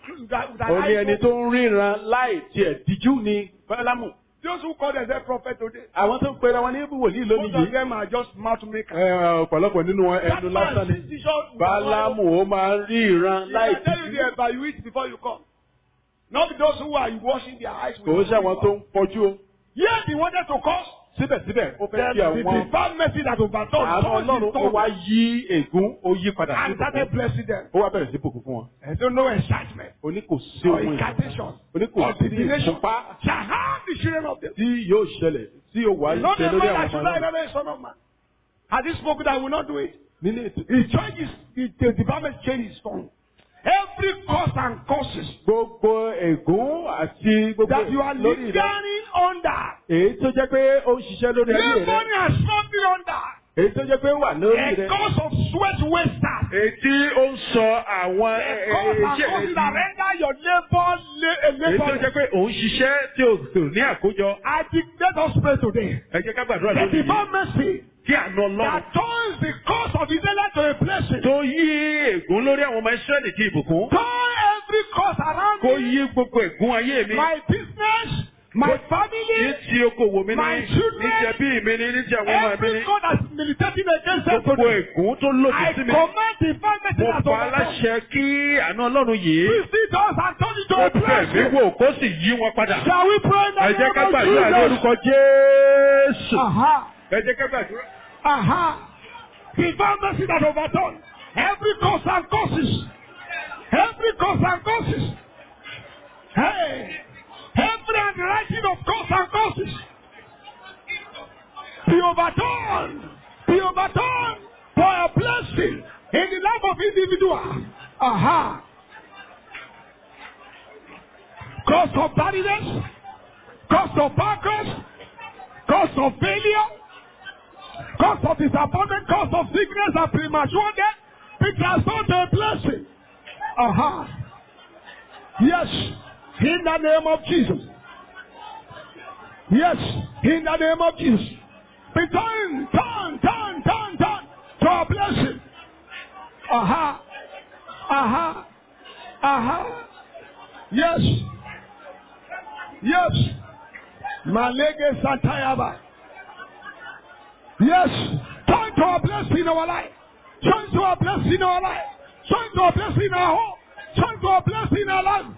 Ó ní ẹni tó ń ríran láì tiẹ̀ díjú ni Bálámù. Those who call themselves prophet today. Àwọn tó ń pera wọn ní wòlíì lónìí Most of them are just mouth makers. ọ̀pọ̀lọpọ̀ nínú wọn ẹnu lásán ni. Bálámù ó máa ń ríran láì I tell you the evaluate before you come. Not those who are washing their eyes with kò ṣe àwọn tó ń fọjú o. Yes, he wanted to cause. Síbẹ̀síbẹ̀ ó fẹ́ kí The àwọn divine mercy that overturned. àwọn Ọlọ́run ó wá yí ègún ó yí padà sí And started ìbùkún. blessing them. Ó wá bẹ̀rẹ̀ sí bùkún fún wọn. I don't know excitement. Ó ní kò sí Or ohun ìyàwó. incantation. Ó ní kò Or sí divination. ìfúnpá Shall have the children of them. tí yóò ṣẹlẹ̀ tí yóò wá Not ṣe a lórí man àwọn that should ọmọ lie, náà. not a son of man. Had he spoken that I will not do it? Nílé ètò. He changes, the divine mercy change his tongue. Every cause and causes Gbogbo ègún àti gbogbo that you are lórí rẹ̀. laboring under. Èyí tó jẹ́ pé ó ń ṣiṣẹ́ lórí ayé rẹ̀. Laboring and suffering under. Èyí tó jẹ́ pé ó wà lórí A rẹ̀. cause of sweat wasters. Èyí tí ó ń sọ àwọn A cause and causes that render your labor èyí tó jẹ́ pé òun ṣiṣẹ́ tí o kò ní àkójọ. I let us pray today. Ẹ jẹ́ ká gbàdúrà The lórí yìí. divine mercy Kí àna Ọlọ́run that turns the cause of Israel to a blessing. tó yí ègún lórí àwọn ọmọ Ísírẹ́lì di ìbùkún. Turn every cause around Kó me. yí gbogbo ègún ayé mi. My business, my Ní family, ti okòwò mi ní, my children, ní ti ẹbí mi ní, ní ti àwọn ọmọ mi every ní. cause that's militating against them Gbogbo today. ègún tó lòdì I sí mi. command divine mercy Mo that pa overcomes. aláṣẹ kí àna Ọlọ́run yìí. Visit us and turn it to Ó a bẹ̀ mí blessing. wò kó sì yí wọn padà. Shall we pray in the Ẹ jẹ́ ká name gbàdúrà ní of Jesus? orúkọ Jésù. Aha. Ẹ jẹ́ ká gbàdúrà. Aha. Divine mercy that overturns every cause and causes. Every cause and causes. Hey. Every handwriting of cause and causes. Be overturned. Be overturned for a blessing in the life of individual. Aha. Cause of barrenness. Cause of backlash. Cause of failure. Cause of disappointment, cause of sickness and premature death, be transformed to a blessing. Aha. Yes, in the name of Jesus. Yes, in the name of Jesus. Be turn to a blessing. Aha. Aha. Aha. Yes. Yes. Malege Santayaba. Yes, turn to a blessing in our life. Turn to a blessing in our life. Turn to a blessing in our home. Turn to a blessing in our life.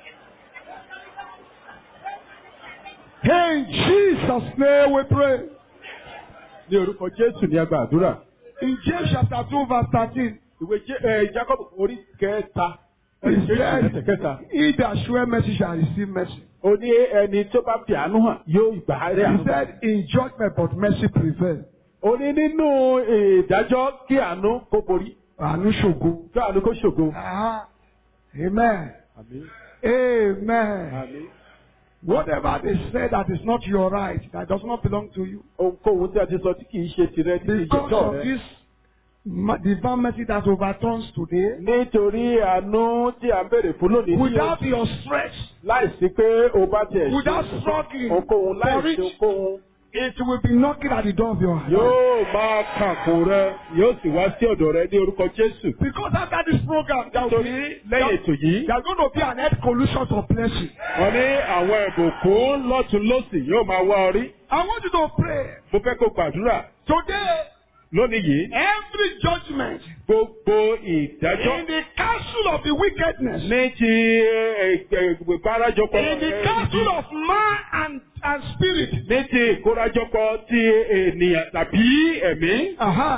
In Jesus' name we pray. Ní orúkọ Jésù ní agbá àdúrà. In James chapter 2 verse 13. Ìwé Jacob orí kẹta. He said, kẹta. he that shall mercy shall receive mercy. Ó ní ẹni tó bá fi àánú hàn yóò gbà á rí He àánú. said, in judgment but mercy prevails. Ó ní nínú ìdájọ́ kí àánú kó borí. Àánú ṣògo. Kí àánú kó ṣògo. Amen. Àmín. Amen. Àmín. Whatever they say that is not your right, that does not belong to you. Ohunkóhun tí a ti sọ tí kì í ṣe tirẹ̀ ní Because ìjẹ́jọ́ of rẹ̀. this divine mercy that overturns today, Nítorí àánú tí a ń béèrè fún lónìí. without your stress, Láìsí pé o bá tiẹ̀ ṣe without struggling ohunkóhun for láìsí it, ohunkóhun. it will be knocking at the door of your heart. Yóò máa kàkùn rẹ, yóò sì wá sí ọ̀dọ̀ rẹ ní orúkọ Jésù. Because after this program, there will Nítorí be, lẹ́yìn ètò yìí, there's going to be an earth collision of blessing. wọ́n ní àwọn ìbùkún lọ́tún lọ́sì yóò máa wá orí. I want you to pray. Mo fẹ́ kó gbàdúrà Today, lónìí yìí. every judgment Gbogbo ìdájọ́ in the council of the wickedness, ní ti ìkórajọpọ̀ in the council of man and spirit, ní ti ìkórajọpọ̀ ti ènìyàn tàbí ẹ̀mí.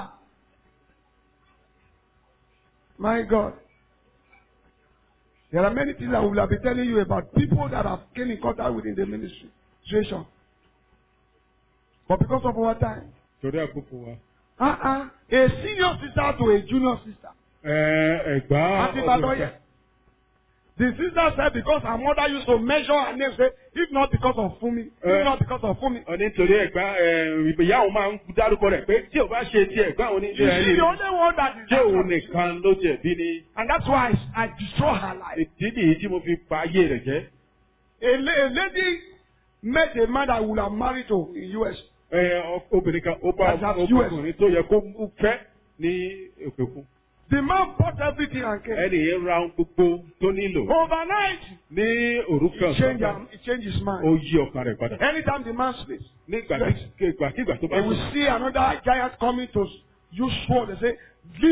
My God. There are many things I will be telling you about people that have came in contact with in the ministry situation. But because of our time, Torí àkókò wa. a senior sister to a junior sister. Ẹ̀gbọ́n Àti Ìbàdàn yẹn. The sister said because her mother used to measure her name, say, if not because of Fumi, if not because of Fumi. Nítorí ẹ̀gbọ́n ìyá òun máa ń dárúkọ rẹ̀ pé tí ò bá ṣe ti ẹ̀gbọ́n òun ní ilé She's ẹ̀rí the rẹ̀. only one that is Ṣé òun nìkan ló jẹ̀bi ni? And that's why I destroy her life. Ìdí nìyí tí mo fi pa ayé rẹ̀ jẹ́. A lady met a man that would have married to in US. Obìnrin kan ó bá That's US. ọkùnrin tó yẹ kó fẹ́ ní òkè òkun. The man bought everything and came. Ẹnì yẹn ra ohun gbogbo tó nílò. Overnight, Ní òru kan he changed his mind. ó yí ọkàn rẹ̀ padà. Anytime the man speaks, Nígbàkigbà tó bá they will see another giant coming to use sword. They say,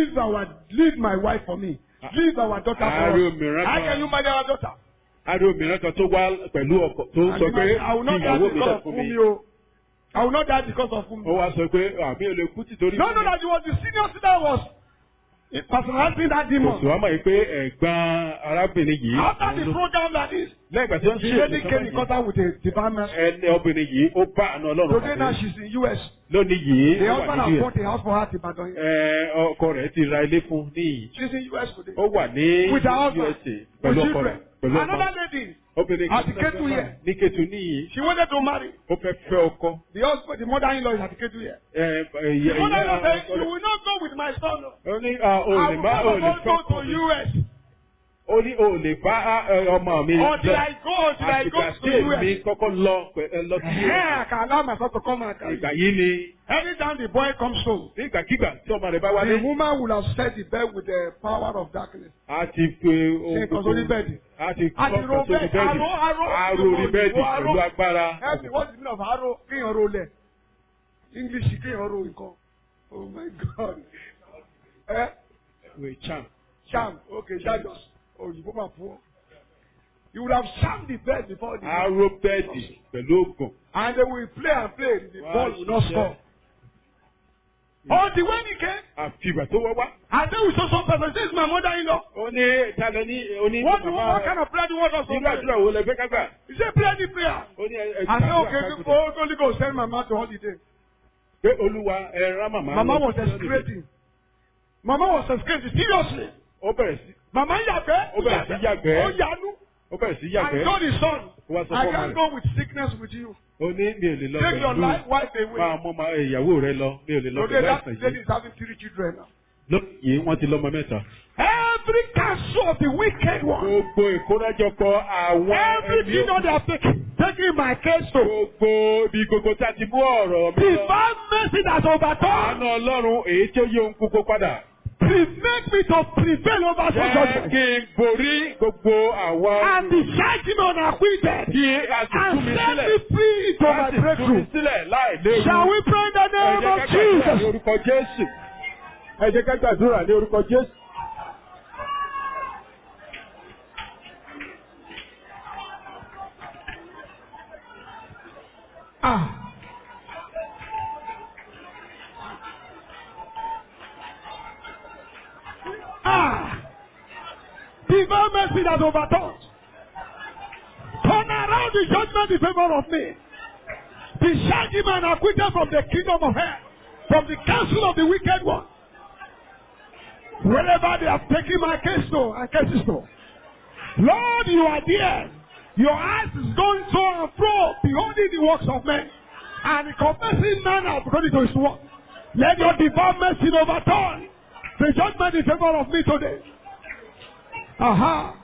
leave my wife for me. Leave our daughter for us. How can you marry our daughter? Adé obìnrin kan tó wá pẹ̀lú ọkọ tó ń sọ pé I will not die ìyàwó mi because lẹ̀ of fún mi. Fumi. I will not die because of Fumi. Ó wá sọ pé àbí olè kú tìtorí. No, that it was the senior sister was personalizing that demon. Kò sí wá mọ̀ pé ẹ̀gbọ́n arábìnrin yìí. After the program like this, Lẹ́yìn ìgbà tí wọ́n the ṣe lady came in contact with a divine man. ẹni obìnrin yìí ó bá àna Ọlọ́run Today now she's in US. Lónìí yìí The ó husband wà has ní bought a house for her in Ibadan. ọkọ rẹ̀ ti ra ilé fún níyì. She's in US today. Ó wà ní With her husband. USA With pẹ̀lú ọkọ rẹ̀ children. pẹ̀lú ọmọ. Another lady, Obìnrin Àti Kétu here. ní Kétu níyì. she wanted to marry. Ó fẹ́ fẹ́ ọkọ. The mother-in-law is at Ketu here. The mother-in-law said, you will not go with my son. Ó ní I o lè will má o lè not fẹ́ go to US. Ó ní o lè bá ọmọ mi Until I go to àtìgbà tí èmi US. kọ́kọ́ lọ sí I can allow myself to come and carry. ìgbà yìí ni Anytime the boy comes home, nígbàkigbà tí ọmọ rẹ̀ bá the wálé. woman will have set the bed with the power of darkness. A ti pe Ṣé nǹkan sórí bẹ́ẹ̀dì? a ti A ti ro kọ́ sórí bẹ́ẹ̀dì. bẹ́ẹ̀dì. Aro orí bẹ́ẹ̀dì pẹ̀lú agbára. Help me, what's the meaning of arrow? Kéèyàn ro lẹ̀. English kéèyàn ro nǹkan. Oh my God. Wait, charm. Charm. Okay, that just. Òyìnbó máa fún ọ. You would have charmed the bed before the Aro bẹ́ẹ̀dì pẹ̀lú ògùn. and they will play and play. The ball will not score. Oh, the when he came, Àfìgbà tó wọ́ wá. I say we saw some person. This is my mother-in-law. Ó ní talẹ̀ ní oní. What kind of prayer do you want us to Nígbà pray? àdúrà wo lẹ fẹ́ ká gbà? He said, pray the prayer. Ó ní I said, okay, Holy Ghost send my mama to holiday. Pé Olúwa ẹ rán màmá. Mama was excreting. Mama was excreting seriously. Ó bẹ̀rẹ̀ sí. Mama yàgbẹ́. Ó bẹ̀rẹ̀ sí yàgbẹ́. Ó yanu. Ó bẹ̀rẹ̀ sí I yàgbẹ́. told his son, Ó wá sọ I fún ọmọ can't rẹ̀. go with sickness with you. Ó ní mi ò lè lọ Take your pẹ̀lú. wife away. Máa mú ìyàwó rẹ lọ. Mi ò lè lọ Today pẹ̀lú that àìsàn lady yìí. is having 3 children now. Lónìí wọ́n ti lọ́mọ mẹ́ta. Every counsel of the wicked one. Gbogbo ìkórajọpọ̀ àwọn Every demon they are taking my case to. Gbogbo bí gbogbo tí a ti mú ọ̀rọ̀ mi lọ. Divine mercy that overturned. Àánú Ọlọ́run èyí tí ó yí ohun gbogbo padà. Make me to prevail over such Jẹ́ judgment. kí n borí gbogbo àwọn. And the judgment acquitted. Kí a sì tú And mi set sílẹ̀. me free into A my sì tú mi breakthrough. sílẹ̀ láì léwu. Shall we pray in the name of Ẹ jẹ́ ká gbàdúrà ní Jesus? orúkọ Jésù. Ẹ jẹ́ ká gbàdúrà ní orúkọ Jésù. Divine mercy that overturned. Turn around the judgment in favor of me. The shaggy man acquitted from the kingdom of hell. from the counsel of the wicked one. Wherever they have taken my case to and cases to. Lord, you are there. Your eyes is going to and fro, beholding the works of men, and confessing man according to his work. Let your divine mercy overturn the judgment in favor of me today. Aha.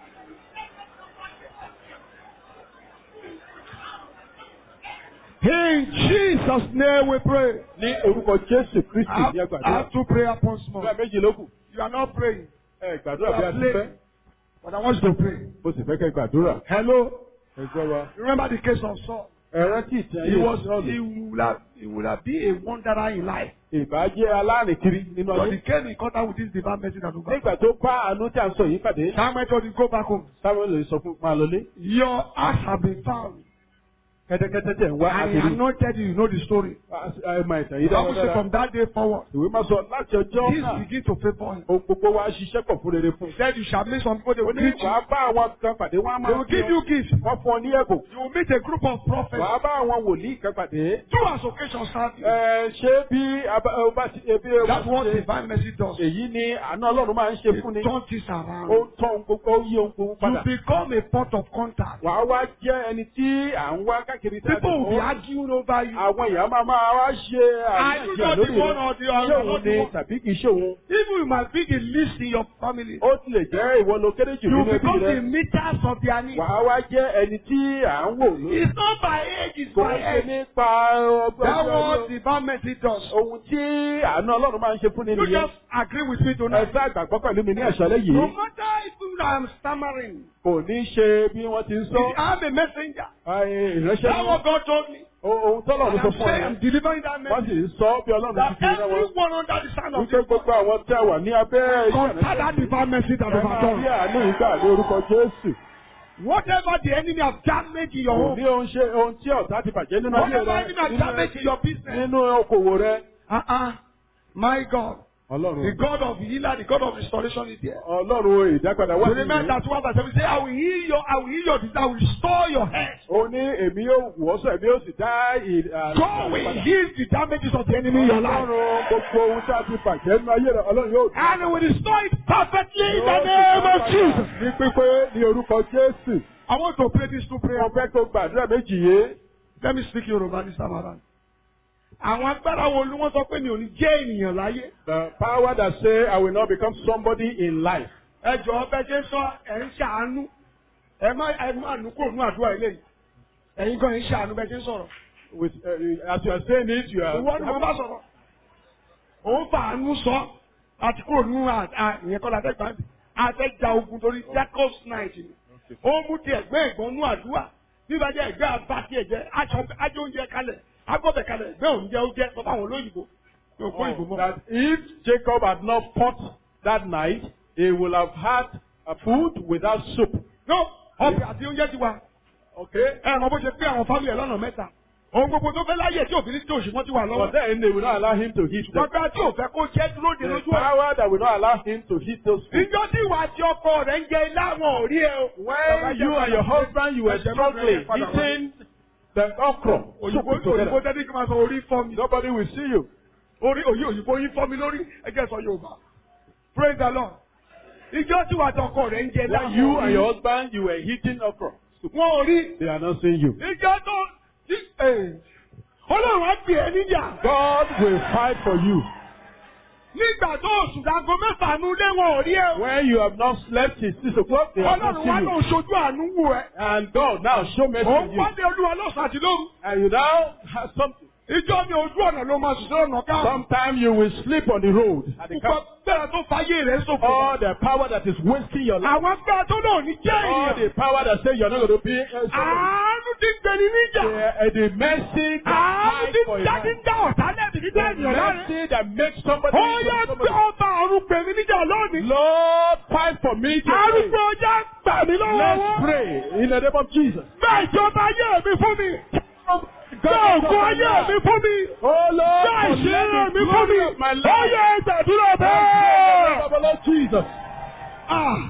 In Jesus' name we pray. Ní orúkọ Jésù Kristi I ní have àgbàdo. 2 prayer points more. Ìgbà méjì ló kù. You are not praying, Gbàdúrà bí a ti fẹ́. but I want you to pray. Mo sì fẹ́ kẹ́ gbàdúrà. Hello. Ẹ gbọ́ wa. Remember the case of Saul. Ẹ rántí ìtàn He ayé would have been a wanderer in life. Ìbá jẹ́ alárìnkiri nínú But ayé. he came in contact with this divine mercy that will go. Nígbà tó bá àánú tí a ń sọ yìí pàdé. Samuel told him, go back home. Samuel lè sọ fún máa lọlé. Your ass have been found. Kẹ́tẹ́kẹ́tẹ́ tẹ̀ ń wá And he àkèrè. anointed you, you know the story. Ẹ máa ìtàn yìí The Bible says dáadáa. from that day forward, Ìwé máa sọ láti ọjọ́ this náà. begin to favor him. Ohun gbogbo wa ṣiṣẹ́ pọ̀ fún rere fún. He said you shall meet some people, they will Ó ní greet you. wàá bá àwọn kan pàdé wọ́n á They máa will give you gifts. wọ́n fún ọ ní ẹ̀bùn. You will meet a group of prophets. Wàá bá àwọn wòlíì kan pàdé. Two as occasions serve you. Ṣé bí ọba ti ebi ọba That's ti what ṣe divine mercy does. èyí ni àánú Ọlọ́run máa ń ṣe It fún ni. turns this Ó around. ń tọ́ ohun gbogbo ó yí ohun gbogbo You padà. become a point of contact. Wàá wá jẹ́ ẹni tí à ń wá káàkiri tí a ti People will be mọ̀. arguing over you. Àwọn èèyàn máa wá ṣe Are you àríyànjiyàn not the lórí one rẹ̀. or the Ṣé other? òun ni tàbí kì í ṣe òun? Even you might be the least in your family. Ó ti lè jẹ́ ìwọ ló kéré jù You nínú ẹbí become the rẹ̀. meters of their needs. Wàá wá jẹ́ ẹni tí à ń wò lórí. It's not by age, it's Kò by ń ṣe age. nípa That what ọgbọ́n. divine mercy does. Ohun tí àánú Ọlọ́run máa ń ṣe fún ni You nìyẹn. just agree with me Ẹ tonight. sá àgbàgbọ́ pẹ̀lú mi ní àṣálẹ́ No yìí. matter if I'm stammering, Kò ní ṣe bí wọ́n ti ń sọ. I'm a messenger. Ìránṣẹ́ That's ni what God told me. ohun tọ́lọ̀ ló And sọ I'm fún saying ọ I'm yẹn. delivering that Wọ́n sì message. ń sọ bí Ọlọ́run ti That fi rán wọn. everyone under the sound of Wípé gbogbo àwọn tí a wà ní abẹ́ contact that divine mercy that ẹ máa rí overturns. àánú ìgbà ní orúkọ Jésù. Whatever the enemy have damaged in your Kò home, ní ohun tí ọ̀tá ti bàjẹ́ nínú ayé whatever rẹ. enemy have damaged in your business, Nínú okòwò rẹ. my God, the Ọlọ́run. God of healer, the God of restoration is here. Ọlọ́run ìdápadà wá You sí remember ìlú. that one verse, say, I will heal your disease, I will restore your health. Ó ní èmi yóò wọ́sọ̀ èmi yóò sì dá God will heal the damages of the enemy in your life. Ọlọ́run gbogbo ohun tí a ti bàjẹ́ nínú ayé rẹ Ọlọ́run yóò dá. And he will restore it perfectly in the name of Jesus. Ní pípé ní orúkọ Jésù. I want to pray these two prayers. Mo fẹ́ kó gbàdúrà méjì yé. Let me speak Yoruba this time around. Àwọn agbára wo ni wọ́n sọ pé mi ò ní jẹ́ ènìyàn láyé? The power that say I will not become somebody in life. Ẹ jọ̀ọ́ bẹ́ẹ̀ ṣe sọ ẹ̀ ń ṣàánú. Ẹ má nù kúrò ní àdúrà eléyìí. Ẹ̀yin gan ẹ̀ ń ṣàánú bẹ́ẹ̀ ṣe ń sọ̀rọ̀. With, as you are saying it, you are. Ìwọ ni mo bá sọ̀rọ̀. Òun fàánú sọ àti kúrò nínú ìyẹn kọ́ la fẹ́ gbà. A fẹ́ ja ogun torí Jacob's night ni. Ó mú ti ẹ̀gbẹ́ ìgbọ́n nú àdúrà. Bí bá jẹ́ ẹ̀gbẹ́ àbá tí ẹ̀jẹ̀ ájọ oúnjẹ kalẹ̀. Agbọ́bẹ̀ kalẹ̀ ẹ̀gbẹ́ oúnjẹ ó jẹ́ sọ fáwọn olóyìnbó. Yóò kó ìbò mọ́. That if Jacob had not fought that night, he would have had a food without soup. No, ọbẹ̀ àti oúnjẹ ti wà. Okay? Ẹ mọ̀ bó ṣe pé àwọn fámìlì ẹ̀ lọ́nà mẹ́ta. Ohun gbogbo tó fẹ́ láyé tí òfin ní tí òṣì wọ́n ti wà lọ́wọ́. But then they will not allow him to eat them. Gbọ́dọ̀ tí ò fẹ́ kó jẹ́ dúró de The lójú ọ̀rọ̀. power that will not allow him to eat those food. Ìjọ tí ìwà àti ọkọ rẹ̀ ń jẹ ilé àwọn ò rí ẹ o. When you and your husband, you were struggling, eating the okra, Òyìnbó soup together. tẹ́tí kí n máa sọ orí fọ́ mi. Nobody will see you. Orí òyìnbó yín fọ́ mi lórí ẹgẹ́ sọ Yorùbá. Praise the Lord. Ìjọ tí ìwà àti ọkọ rẹ̀ ń jẹ ilé When àwọn you ò and rí. your husband, you were eating okra. Wọ́n ò rí. They are not seeing you. Ìjọ tó Ọlọ́run á gbé ẹ níjà. God will fight for you. Nígbà tó oṣù dàgọ́ mẹ́fà nu lé wọn ò rí ẹ o. When you have not slept till 6 o'clock, they have not Ọlọ́run wá seen lóun you. ṣojú àánú wò ẹ. And God now show mercy Òun to you. pàdé Olúwa lọ́sàn-án àti lóru. And you now have something. Ìjọ mi ojú ọ̀nà ló máa ṣiṣẹ́ ọ̀nà ká. Sometimes you will sleep on the road. At the Gbogbo camp. agbára tó fayé rẹ̀ ṣòfò. All the power that is wasting your life. Àwọn agbára tó náà ní jẹ́ All èèyàn. the power that say you're not going to be. Àánú ti ń gbẹni níjà. The mercy that Àánú fight ti for ń your dá ní life. dá ọ̀tá lẹ́bi ní The dá ènìyàn láre. mercy that makes somebody. Ó yẹ gbé ọba ọ̀run pè mí níjà lónìí. Lord, fight for me today. Arúgbó ọjà gbà mí lọ́wọ́ Let's wọn. pray in the name of Jesus. Bẹ́ẹ̀ ìjọba ayé mi fún mi. Bẹ́ẹ̀ ògùn ayé mi fún mi. Oh Lord, Bẹ́ẹ̀ ìṣeré mi fún mi. glory of my Ó life. yẹ gbàdúrà In the bẹ́ẹ̀. name of the Lord Jesus. Ah.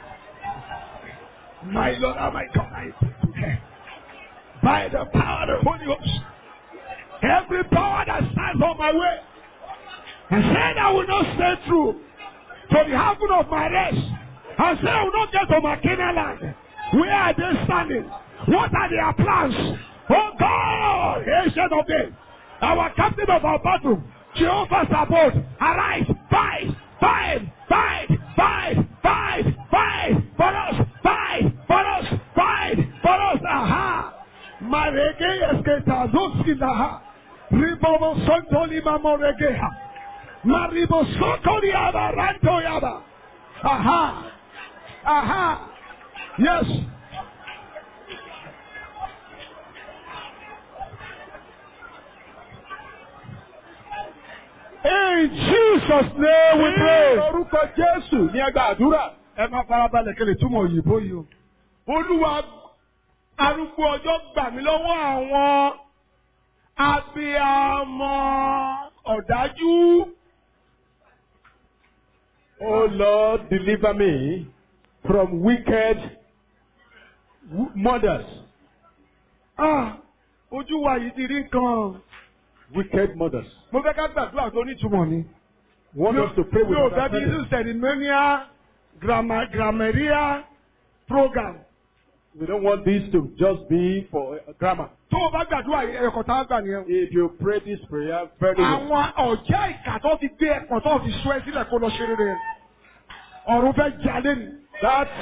My Lord and my God, I pray today. By the power of the Holy Ghost. Every power that stands on my way. and said I will not stay true to the haven of my rest, and said I will not get to my Canaan land. Where are they standing? What are their plans? Oh God, ancient of days, our captain of our battle, Jehovah Sabaoth, arise, fight, fight, fight, fight, fight, fight for us, fight for us, fight for us. Aha! Marege esketa zoskilaha, ribobo sontoli mamoregeha, maribo sokoli yaba ranto yaba. Aha! Aha! Yes. In Jesus' name we pray. Orúkọ Jésù ní ẹgbẹ́ àdúrà. Ẹ máa farabalẹ̀ kí lè túmọ̀ òyìnbó yìí o. Olúwa arúgbó ọjọ́ gbà mí lọ́wọ́ àwọn abiyamọ ọ̀dájú. Oh Lord, deliver me from wicked mothers. Ojú wa yìí ti rí nǹkan. Wicked mothers. Mo fẹ́ ká gbàdúrà tó nítumọ̀ ni. Want us to pray with Yóò our fẹ́ bí irú ceremonial grammaria program. We don't want this to just be for grammar. Tó o bá gbàdúrà ẹ̀kọ́ tá a gbà nìyẹn. If you pray this prayer very well. Àwọn ọ̀já ìkà tó ti gbé ẹ̀kọ́ tó ti sọ ẹ́ sílẹ̀ kó lọ ṣe rere. Ọ̀run fẹ́ jalè ni. That's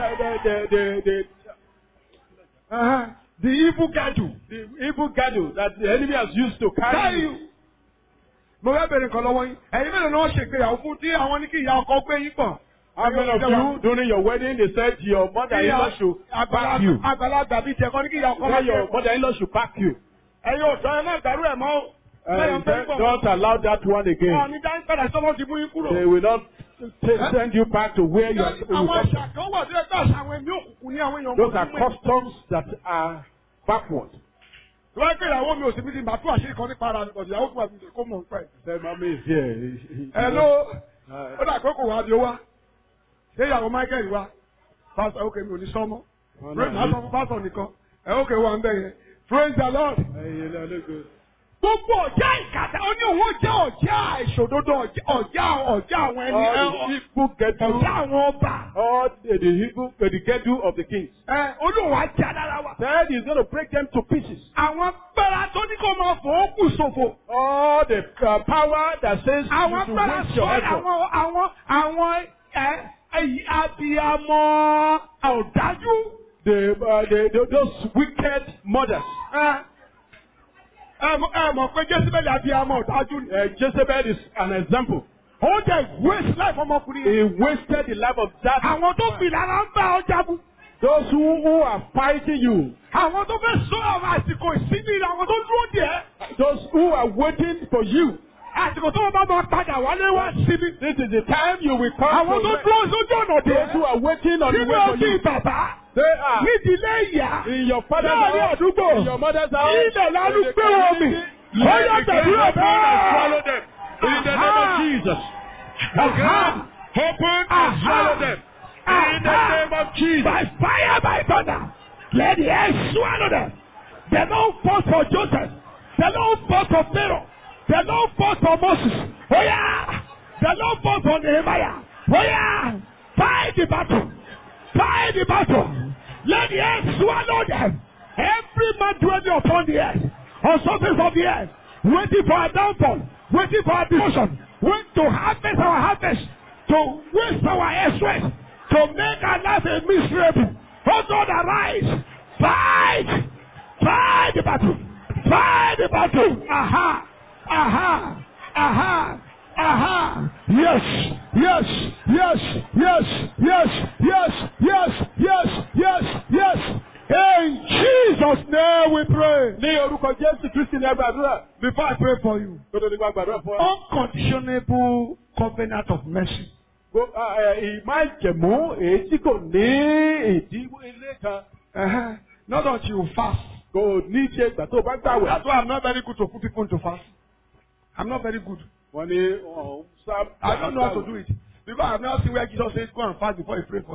The evil gadu. the evil gadol that the enemy has used to carry you. Mo fẹ́ bèrè nǹkan lọ́wọ́ yín. Ẹ̀yin mélòó ni wọ́n ṣègbéyàwó fún tí àwọn ní kí ìyá ọkọ gbé yín pọ̀? How many of you during your wedding they said your mother-in-law should back you? Àgbàlagbà bíi tiẹ̀ kan ní kí ìyá ọkọ Say your mother-in-law should back you. Ẹ̀yin ò sọ ẹ má dàrú ẹ̀ mọ́. Don't allow that one again. Ní dáhùn padà sọ́mọ́ ti mú yín kúrò. They will not send you back to where you are. Àwọn àṣà kan wà tó yẹ ká àṣà àwọn ẹ̀mí òkùnkùn ní àwọn èèyàn. Those are customs that are backward. Wọ́n pè ìyàwó mi ò sí bí ti màá tún àṣírí kan nípa ara nìkan ìyàwó fún àbíjẹ kó mọ̀ nípa ẹ̀. Say, mommy is here. Hello, ó dà pé kò wá bí ó wá. Ṣé ìyàwó Michael wá? Pásítọ̀ ókè mi ò ní sọ́mọ́. Màá sọ fún pásítọ̀ nìkan. Ókè wà ń bẹ̀ yẹn. Praise the Lord. Gbogbo ọ̀já ìkàtà ó ní òun jẹ́ ọ̀já ìṣòdodo ọ̀já àwọn ẹni ọ̀já àwọn ọba. All the evil, the geddu of the kings. Olúwa jẹ́ alára wa. Said he's going to break them to pieces. Àwọn gbẹ́ra tó ní kó máa fò ó kù ṣòfò. All the power that says you Àwọn to gbẹ́ra waste your sọ effort. àwọn abiyamọ ọ̀dájú. Those wicked mothers. Mọ̀ pé Jésìbẹ́lì abiyamọ ọ̀dájú ni. Jezebel is an example. Ó jẹ́ waste life ọmọkùnrin. He wasted the life of that. Àwọn tó fi lára ń bá ọjà bú. Those who are fighting you. Àwọn tó fẹ́ sọ àwọn àsìkò ìsinmi rẹ̀, àwọn tó dúró díẹ̀. Those who are waiting for you. Àsìkò tó bá máa padà wálé wá síbi. This is the time you will come. Àwọn tó dúró sójú ọ̀nà díẹ̀. Those who are waiting on the Nínú way for ọdún you. bàbá. They are Nídìílé ìyá. in your father's Láàrin house. àdúgbò. In your mother's house. Ilẹ̀ lánú gbé wọn mi. Ó yẹ gbàdúrà Swallow bẹ́ẹ̀. them. In the name of Jesus. Okay. Open and swallow them. In the name of Jesus. By fire, by thunder. Let the earth swallow them. The Lord fought for Joseph. The Lord fought for Pharaoh. The Lord fought for Moses. Oh yeah. The Lord fought for Nehemiah. Oh yeah. Fight the battle. Fight the battle. Let the earth swallow them. Every man dwelling upon the earth, on surface of the earth, waiting for our downfall, waiting for our demotion, waiting to harvest our harvest, to waste our express, to make our life a miserable. Oh God, arise. Fight. Fight the battle. Fight the battle. Aha. Aha. Aha. Aha. Yes. Yes. Yes. Yes. Yes. Yes. Yes. Yes. Yes. Yes. In Jesus' name we pray. Ní orúkọ Jésù Kristi ní agbàdúrà. Before I pray for you. Kótó ní gbàdúrà fún ọ. Unconditionable covenant of mercy. Ìmájẹ̀mú èyí tí kò ní ìdílé kan. Not that you fast. Kò ní ṣe ìgbà tó bá gbàwẹ̀. That's why I'm not very good to put people into fast. I'm not very good. Wọ́n ní I don't know how to do it. Because I've never seen where Jesus says go and fast before he pray for you.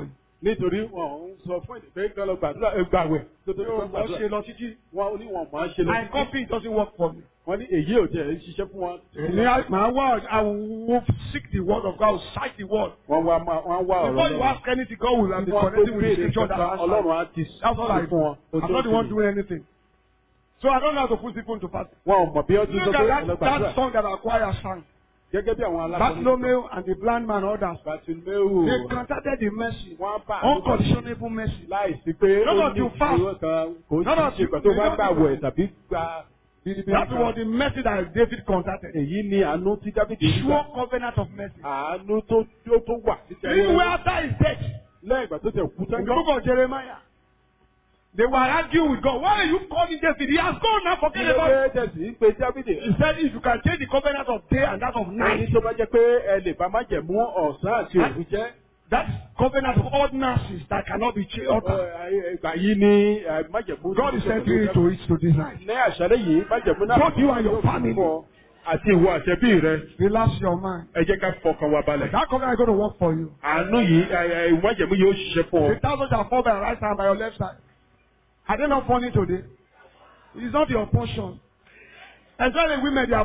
nítorí wọn ń sọ fún èdè pé kí lọ gbàdúrà gbàwẹ̀ nítorí wọn Wọ́n ṣe gbàdúrà lọ títí. wọn ní wọn máa ń ṣe lọ My copy doesn't work for me. wọn ní èyí ò jẹ́ ṣiṣẹ́ fún wọn. My word, I will seek the word of God, cite the word. wọ́n wá ọ̀rọ̀ Before you ask anything, God will be connecting with the scripture that answers. Ọlọ́run á ti That's all I fún wọn. do. I'm not the one doing anything. So I don't know how to put people into fasting. wọn ò mọ̀ bí ọdún Look tó at tó that song that our choir sang. gẹ́gẹ́ bí àwọn alákọ̀ọ́ni. Bartholomew and the blind man others. Bartholomew. They contacted the mercy. wọ́n bá Unconditionable mercy. láìsí pé None ó of ní you fast. ìṣòro kan kò None of sí you- ṣe pẹ̀lú bá you gbà don't- wẹ̀ tàbí gba bíbí. That was the mercy that David contacted. èyí ni àánú tí Dábìdì ń gbà. Sure covenant of mercy. àánú tó wà títí ayé Even wọn. after his death, lẹ́yìn ìgbà tó tẹ̀ kú in tán. the book of Jeremiah, they were arguing with God. Why are you calling David? He has gone now, forget about it. Tẹ̀sí ń pe Dábìdì. He said, if you can change the covenant of day and that of night, Ẹni tó bá jẹ́ pé ẹ lè bá májẹ̀mú ọ̀sán àti òru jẹ́. that covenant of ordinances that cannot be changed. Ìgbà yìí ni májẹ̀mú. God is sending you to it to design. Ní àṣálẹ́ yìí májẹ̀mú náà. Both you and your family. Àti ìwọ àtẹ̀bí rẹ. Relax your mind. Ẹ jẹ́ ká fọkàn wa balẹ̀. That covenant is going to work for you. Àánú yìí májẹ̀mú yóò ṣiṣẹ́ fún ọ. 1,000 shall fall by your right hand, by your left side. Are they not funny today? It's not your portion. Especially women, they are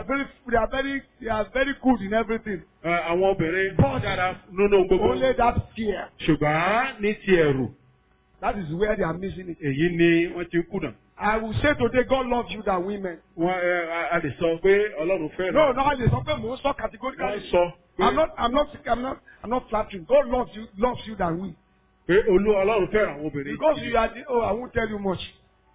very good in everything. Àwọn obìnrin But dára nínú gbogbo. only that fear. Ṣùgbọ́n ní ti ẹ̀rù. That is where they are missing it. Èyí ni wọ́n ti kùnà. I will say today, God loves you than women. Wọ́n a lè sọ pé Ọlọ́run fẹ́ràn. No, I lè sọ pé mò ń sọ Wọ́n categorically. sọ pé I'm not flattering. God loves you than we. Ọlọ́run fẹ́ràn àwọn obìnrin. Because you are I won't tell you much.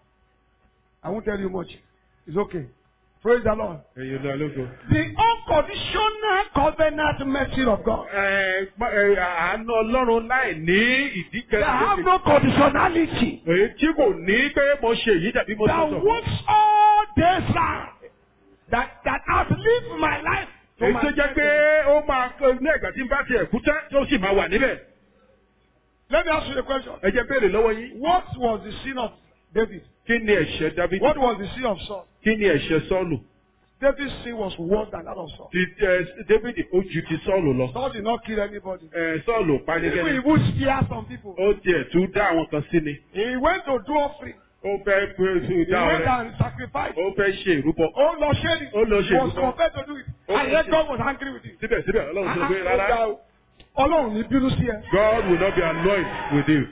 I won't tell you much. It's okay. Praise the Lord. Èyí ló lógo. The unconditional covenant mercy of God. Àánú Ọlọ́run láì ní ìdí They have kẹsàn-án. no conditionality. Èyí tí kò ní pé mo ṣe èyí tàbí mo That sọ̀tọ̀. works all days long. That has lived my life. to Èyí my tó jẹ́ pé ó máa ní ẹ̀gbà tí ń bá tiẹ̀ kú tán tó sì máa wà níbẹ̀. Let me ask you a question. Ẹ jẹ́ béèrè lọ́wọ́ yín. What was the sin of David? Kí ni ẹ̀ṣẹ̀ Dábídì? What was the sin of Saul? Kí ni ẹ̀ṣẹ̀ Sọ́ọ̀lù? David's sin was worse than that of Saul. Ti Dábídì ó ju ti Sọ́ọ̀lù lọ. Saul did not kill anybody. Sọ́ọ̀lù Even panikẹ́ni. he would scare some people. Ó tiẹ̀ tún dá àwọn kan sí ni. He went to do offering. Ó fẹ́ pé He dá went ọrẹ. and sacrificed. Ó fẹ́ ṣe ìrúbọ. Oh Lord, Shady Ó lọ ṣe was ìrúbọ. compelled to do it. Ó And lọ yet ṣe- God was angry with him. Síbẹ̀síbẹ̀ Ọlọ́run sọ pé rárá. Ọlọ́run ní bínú sí ẹ. God will not be annoyed with you.